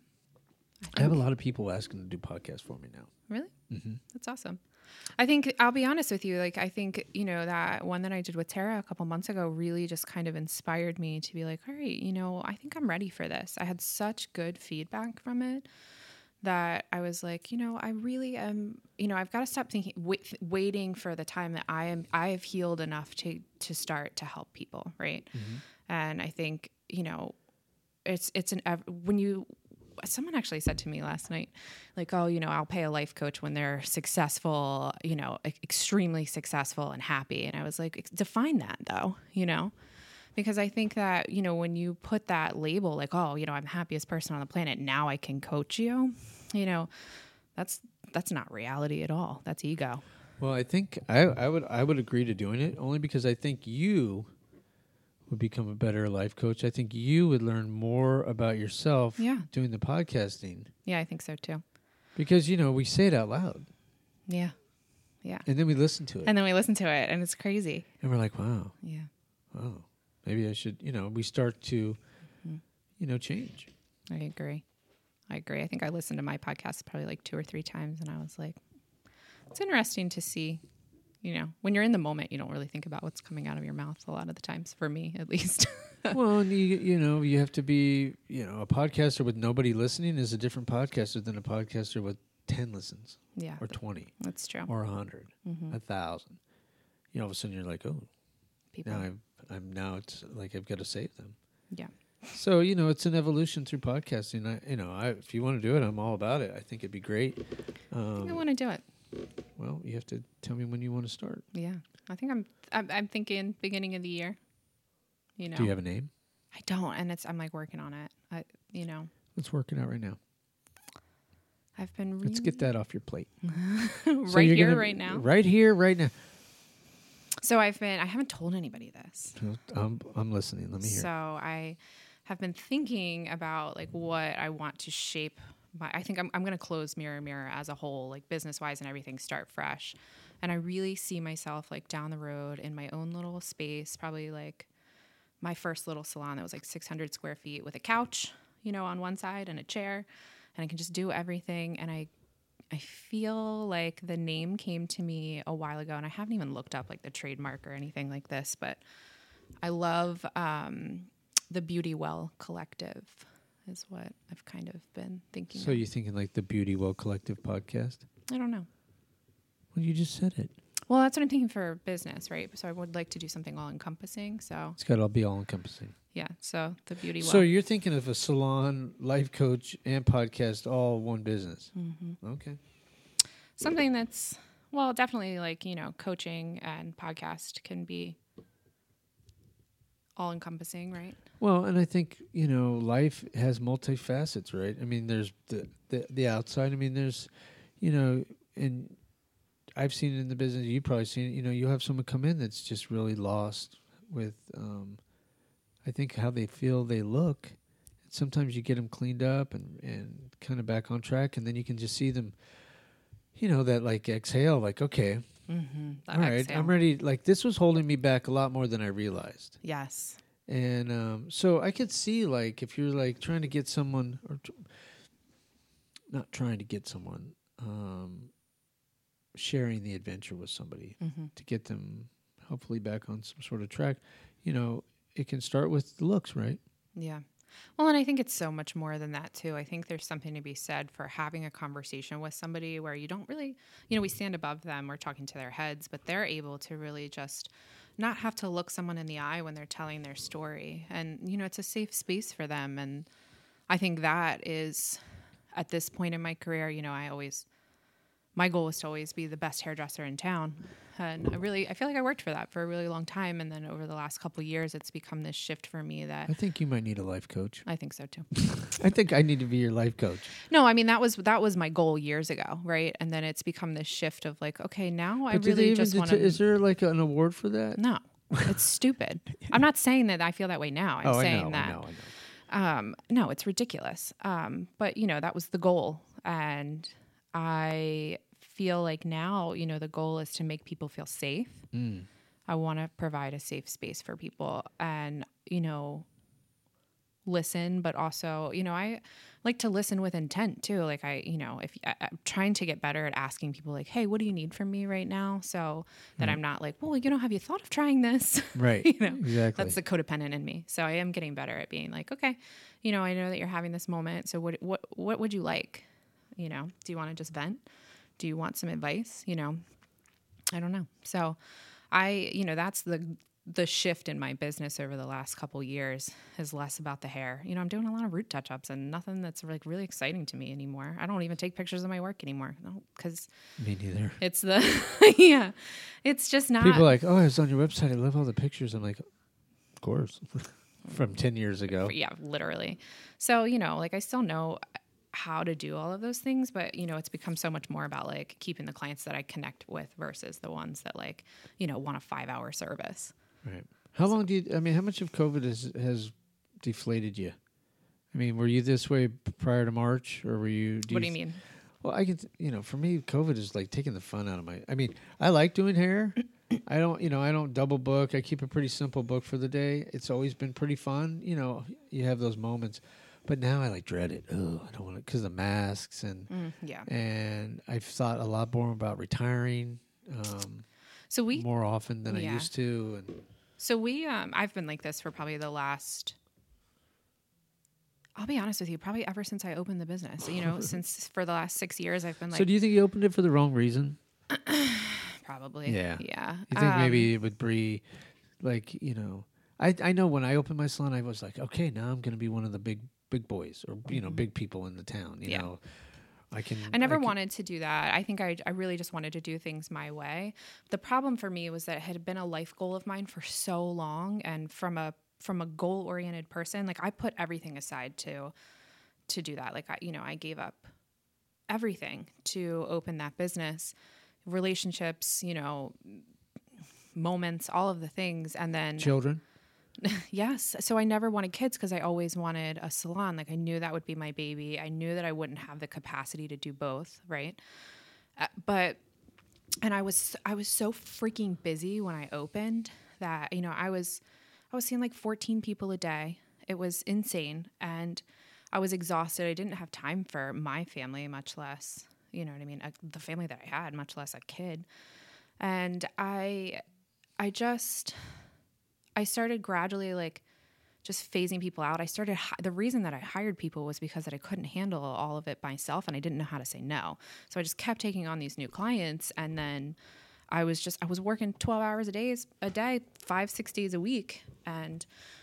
I have a lot of people asking to do podcasts for me now. Really? Mm-hmm. That's awesome. I think I'll be honest with you. Like, I think, you know, that one that I did with Tara a couple months ago really just kind of inspired me to be like, all right, you know, I think I'm ready for this. I had such good feedback from it that I was like, you know, I really am, you know, I've got to stop thinking, wait, waiting for the time that I am, I have healed enough to, to start to help people. Right. Mm-hmm. And I think, you know, it's, it's an, ev- when you, someone actually said to me last night, like, oh, you know, I'll pay a life coach when they're successful, you know, e- extremely successful and happy. And I was like, define that though, you know, because I think that, you know, when you put that label, like, oh, you know, I'm the happiest person on the planet, now I can coach you, you know, that's, that's not reality at all. That's ego. Well, I think I, I would I would agree to doing it only because I think you would become a better life coach. I think you would learn more about yourself Yeah. doing the podcasting Yeah, I think so too. because, you know, we say it out loud Yeah. Yeah. and then we listen to it And then we listen to it and it's crazy. and we're like, wow, Yeah. wow, maybe I should, you know, we start to, Mhm. you know, change. I agree. I agree. I think I listened to my podcast probably like two or three times and I was like, it's interesting to see, you know, when you're in the moment, you don't really think about what's coming out of your mouth a lot of the times, for me at least. Well, and you, you know, you have to be, you know, a podcaster with nobody listening is a different podcaster than a podcaster with ten listens Yeah, or twenty that's true. or a hundred, Mhm. a thousand. You know, all of a sudden you're like, oh, People. now I'm, I'm now it's like I've got to save them. Yeah. So, you know, it's an evolution through podcasting. I, you know, I, if you want to do it, I'm all about it. I think it'd be great. I think I Um, want to do it. well, you have to tell me when you want to start. Yeah. I think I'm, I'm, I'm thinking beginning of the year, you know, Do you have a name? I don't. And it's, I'm like working on it. I, you know, Let's work it out right now. I've been really Let's get that off your plate. right So you're here, gonna- right now. Right here, right now. So I've been, I haven't told anybody this. I'm, I'm listening. Let me hear. So I have been thinking about like what I want to shape my, I think I'm, I'm going to close Mirror Mirror as a whole, like business wise and everything, start fresh. And I really see myself like down the road in my own little space, probably like my first little salon that was like six hundred square feet with a couch, you know, on one side and a chair, and I can just do everything. And I, I feel like the name came to me a while ago, and I haven't even looked up like the trademark or anything like this, but I love um, the Beauty Well Collective is what I've kind of been thinking. So of. you're thinking like the Beauty Well Collective podcast? I don't know. Well, you just said it. Well, that's what I'm thinking for business, right? So I would like to do something all encompassing. So It's got to be all encompassing. Yeah. So the beauty. So well. you're thinking of a salon, life coach, and podcast all one business. Mm-hmm. Okay. Something that's, well, definitely like, you know, coaching and podcast can be all encompassing, right? Well, and I think, you know, life has multifacets, right? I mean, there's the, the, the outside. I mean, there's, you know, and I've seen it in the business. You've probably seen it. You know, you have someone come in that's just really lost with, um, I think, how they feel they look. Sometimes you get them cleaned up and, and kind of back on track, and then you can just see them, you know, that like exhale, like, okay, Mm-hmm. all right, I'm ready. Like, this was holding me back a lot more than I realized. Yes. And um, so I could see, like, if you're like trying to get someone, or tr- not trying to get someone, um, sharing the adventure with somebody Mm-hmm. to get them hopefully back on some sort of track, you know, it can start with the looks, right? Yeah. Well, and I think it's so much more than that, too. I think there's something to be said for having a conversation with somebody where you don't really, you know, we stand above them, we're talking to their heads, but they're able to really just not have to look someone in the eye when they're telling their story. And, you know, it's a safe space for them. And I think that is, at this point in my career, you know, I always, my goal was to always be the best hairdresser in town. And I really, I feel like I worked for that for a really long time. And then over the last couple of years, it's become this shift for me that I think you might need a life coach. I think so too. I think I need to be your life coach. No, I mean, that was, that was my goal years ago. Right. And then it's become this shift of like, okay, now I But do they really even just det- want to, Is there like an award for that? no, it's stupid. I'm not saying that I feel that way now. I'm oh, saying I know, that, I know, I know. um, no, it's ridiculous. Um, but you know, that was the goal. And I feel like now, you know, the goal is to make people feel safe. Mm. I want to provide a safe space for people and, you know, listen, but also, you know, I like to listen with intent too. Like I, you know, if I, I'm trying to get better at asking people like, hey, what do you need from me right now? So that Right. I'm not like, well, you know, have you thought of trying this? Right. You know, exactly. That's the codependent in me. So I am getting better at being like, okay, you know, I know that you're having this moment. So what, what, what would you like? You know, do you want to just vent? Do you want some advice? You know, I don't know. So I, you know, that's the, the shift in my business over the last couple years is less about the hair. You know, I'm doing a lot of root touch-ups and nothing that's like really exciting to me anymore. I don't even take pictures of my work anymore because Me neither. it's the, yeah, it's just not. People are like, oh, I was on your website. I love all the pictures. I'm like, of course. From ten years ago. Yeah, literally. So, you know, like I still know how to do all of those things, but you know, it's become so much more about like keeping the clients that I connect with versus the ones that like, you know, want a five hour service. Right. How long do you, I mean, how much of COVID has, has deflated you? I mean, were you this way p- prior to March or were you? What do you th- mean? Well, I can, th- you know, for me, COVID is like taking the fun out of my, I mean, I like doing hair. I don't, you know, I don't double book. I keep a pretty simple book for the day. It's always been pretty fun. You know, you have those moments, but now I like dread it. Oh, I don't want to, because the masks and, Mm, yeah. and I've thought a lot more about retiring um, So we, more often than Yeah. I used to. And so we, um, I've been like this for probably the last, I'll be honest with you, probably ever since I opened the business, you know, since for the last six years, I've been like, so do you think you opened it for the wrong reason? probably. Yeah. Yeah. You think Um, maybe with Bree, like, you know, I I know when I opened my salon, I was like, okay, now I'm going to be one of the big big boys or, you know, big people in the town, you Yeah. know. I can. I never can- wanted to do that. I think I, I really just wanted to do things my way. The problem for me was that it had been a life goal of mine for so long, and from a from a goal oriented person, like I put everything aside to to do that. Like I, you know, I gave up everything to open that business, relationships, you know, moments, all of the things, and then Children. yes. So I never wanted kids because I always wanted a salon. Like I knew that would be my baby. I knew that I wouldn't have the capacity to do both, right? Uh, but and I was I was so freaking busy when I opened that, you know, I was I was seeing like fourteen people a day. It was insane, and I was exhausted. I didn't have time for my family, much less, you know what I mean, uh, the family that I had, much less a kid. And I I just I started gradually like just phasing people out. I started, hi- the reason that I hired people was because that I couldn't handle all of it myself and I didn't know how to say no. So I just kept taking on these new clients. And then I was just, I was working twelve hours a day, a day, five, six days a week. And,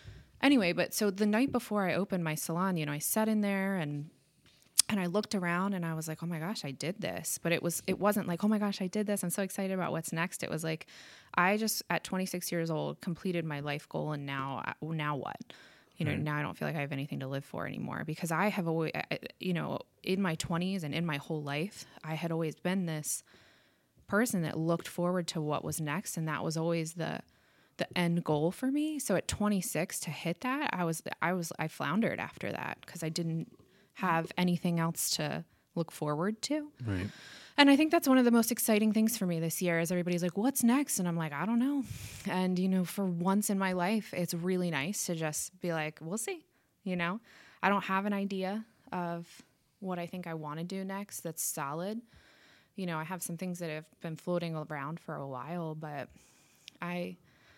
Anyway, but so the night before I opened my salon, you know, I sat in there and and I looked around and I was like, oh my gosh, I did this. But it was it wasn't like, oh my gosh, I did this. I'm so excited about what's next. It was like, I just at twenty-six years old completed my life goal, and now now what? You know, Right. now I don't feel like I have anything to live for anymore, because I have always, you know, in my twenties and in my whole life, I had always been this person that looked forward to what was next, and that was always the the end goal for me. So at twenty-six to hit that, I was I was I floundered after that because I didn't have anything else to look forward to. Right. And I think that's one of the most exciting things for me this year is everybody's like, what's next? And I'm like, I don't know. And, you know, for once in my life, it's really nice to just be like, we'll see. You know, I don't have an idea of what I think I want to do next that's solid. You know, I have some things that have been floating around for a while, but I,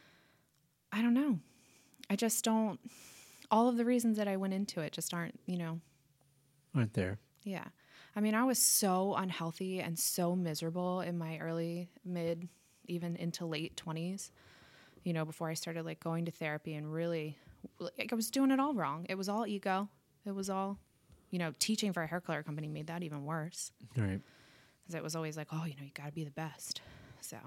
I don't know. I just don't, all of the reasons that I went into it just aren't, you know, Aren't there? yeah. I mean, I was so unhealthy and so miserable in my early, mid, even into late twenties, you know, before I started like going to therapy and really, like I was doing it all wrong. It was all ego. It was all, you know, teaching for a hair color company made that even worse. Right. Because it was always like, oh, you know, you got to be the best. So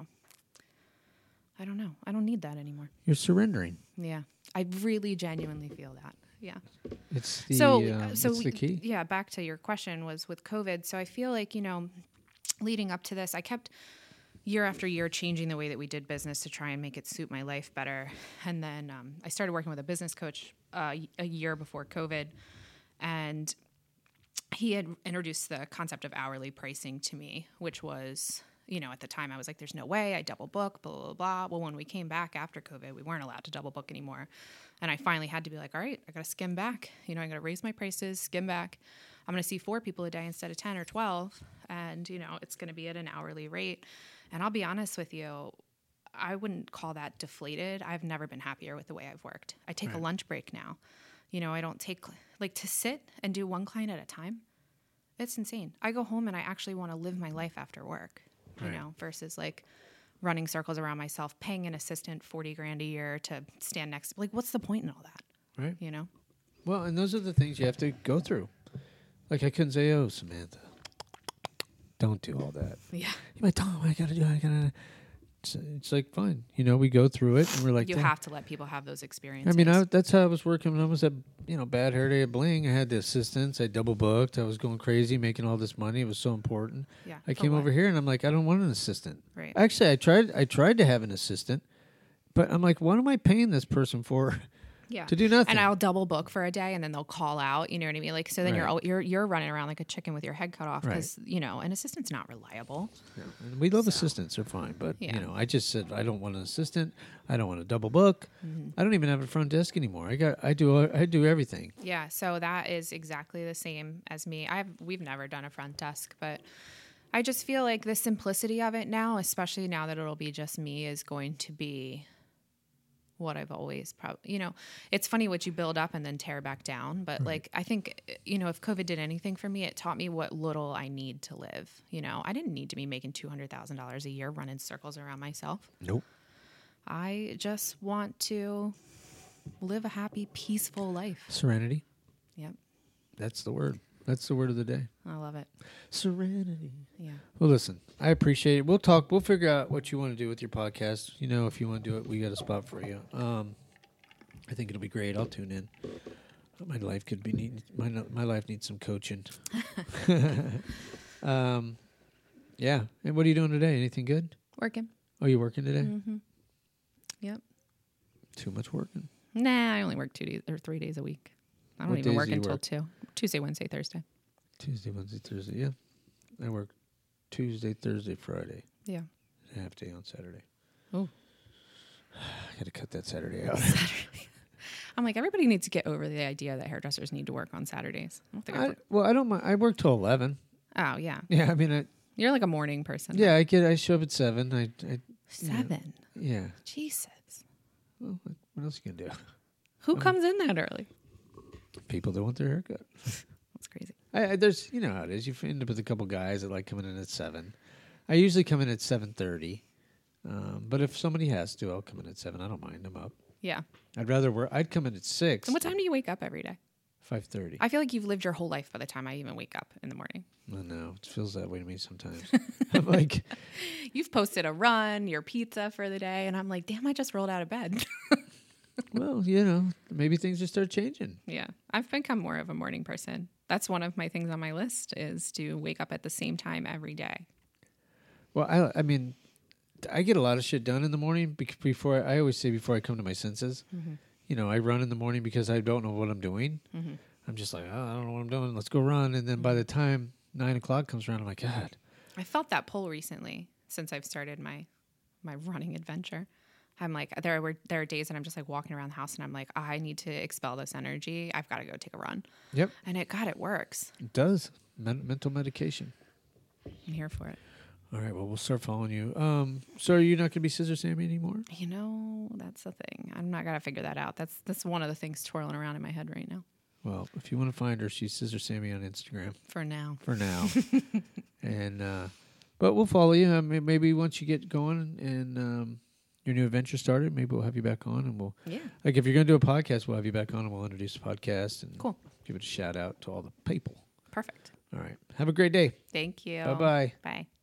I don't know. I don't need that anymore. You're surrendering. Yeah. I really genuinely feel that. Yeah. It's the so um, so it's we, the key. yeah, back to your question was with COVID. So I feel like, you know, leading up to this, I kept year after year changing the way that we did business to try and make it suit my life better. And then um, I started working with a business coach uh, a year before COVID, and he had introduced the concept of hourly pricing to me, which was, you know, at the time I was like, there's no way I double book, blah, blah, blah. Well, when we came back after COVID, we weren't allowed to double book anymore. And I finally had to be like, all right, I got to skim back. You know, I got to raise my prices, skim back. I'm going to see four people a day instead of ten or twelve. And, you know, it's going to be at an hourly rate. And I'll be honest with you, I wouldn't call that deflated. I've never been happier with the way I've worked. I take Right. a lunch break now. You know, I don't take, like, to sit and do one client at a time. It's insane. I go home and I actually want to live my life after work, you Right. know, versus like running circles around myself, paying an assistant forty grand a year to stand next. Like, what's the point in all that? Right. You know? Well, and those are the things you have to go through. Like I couldn't say, "Oh, Samantha, don't do all that." Yeah. You might tell them, "I gotta do. I gotta." It's, it's like fine, you know. We go through it, and we're like, You "Damn." have to let people have those experiences. I mean, I, that's how I was working when I was at, you know, Bad Hair Day at Bling. I had the assistants. I double booked. I was going crazy, making all this money. It was so important. yeah, I for came what? over here, and I'm like, I don't want an assistant. Right. Actually, I tried. I tried to have an assistant, but I'm like, what am I paying this person for Yeah. to do nothing? And I'll double book for a day, and then they'll call out. You know what I mean? Like, so then you're Right. all, you're you're running around like a chicken with your head cut off Right. because you know an assistant's not reliable. Yeah, and we love So- assistants; they're fine. But Yeah. you know, I just said I don't want an assistant. I don't want a double book. Mm-hmm. I don't even have a front desk anymore. I got. I do. I do everything. Yeah, so that is exactly the same as me. I've we've never done a front desk, but I just feel like the simplicity of it now, especially now that it'll be just me, is going to be what I've always probably, you know, it's funny what you build up and then tear back down. But like, I think, you know, if COVID did anything for me, it taught me what little I need to live. You know, I didn't need to be making two hundred thousand dollars a year running circles around myself. Nope. I just want to live a happy, peaceful life. Serenity. Yep. That's the word. That's the word of the day. I love it. Serenity. Yeah. Well, listen, I appreciate it. We'll talk. We'll figure out what you want to do with your podcast. You know, if you want to do it, we got a spot for you. Um, I think it'll be great. I'll tune in. My life could be need. My no- my life needs some coaching. um, yeah. And what are you doing today? Anything good? Working. Oh, you working today? Mm-hmm. Yep. Too much working. Nah, I only work two days or three days a week. I don't What even days work do you until work? two. Tuesday, Wednesday, Thursday. Tuesday, Wednesday, Thursday. Yeah. I work Tuesday, Thursday, Friday. Yeah. Half day on Saturday. Oh. I got to cut that Saturday out. I'm like, everybody needs to get over the idea that hairdressers need to work on Saturdays. I don't think I, I, well, I don't mind. I work till eleven. Oh, yeah. Yeah, I mean, I, You're like a morning person. yeah, I get. I show up at seven. I, I Seven. yeah. Jesus. Well, what- what else you gonna do? Who comes in that early? People that want their haircut. That's crazy. I, I, there's, you know how it is. You end up with a couple guys that like coming in at seven. I usually come in at seven thirty, um, but if somebody has to, I'll come in at seven. I don't mind. I'm up. Yeah. I'd rather work. I'd come in at six. And what time do you wake up every day? Five thirty. I feel like you've lived your whole life by the time I even wake up in the morning. I know it feels that way to me sometimes. I'm like, You've posted a run, your pizza for the day, and I'm like, damn, I just rolled out of bed. well, you know, maybe things just start changing. Yeah, I've become more of a morning person. That's one of my things on my list is to wake up at the same time every day. Well, I, I mean, I get a lot of shit done in the morning bec- before. I always say before I come to my senses. Mm-hmm. You know, I run in the morning because I don't know what I'm doing. Mm-hmm. I'm just like, oh, I don't know what I'm doing. Let's go run. And then by the time nine o'clock comes around, I'm like, God. I felt that pull recently since I've started my my running adventure. I'm like, there were there are days that I'm just like walking around the house and I'm like, oh, I need to expel this energy. I've got to go take a run. Yep, And it, God, it works. it does. Men- mental medication. I'm here for it. All right, well, we'll start following you. Um, so are you not going to be Scissor Sammy anymore? You know, that's the thing. I'm not gonna figure that out. That's that's one of the things twirling around in my head right now. Well, if you want to find her, she's Scissor Sammy on Instagram For now. for now. and uh, but we'll follow you. I mean, maybe once you get going and um, your new adventure started, maybe we'll have you back on, and we'll Yeah. like if you're going to do a podcast, we'll have you back on, and we'll introduce the podcast and Cool. give it a shout out to all the people. Perfect. All right, have a great day. Thank you. Bye bye. Bye.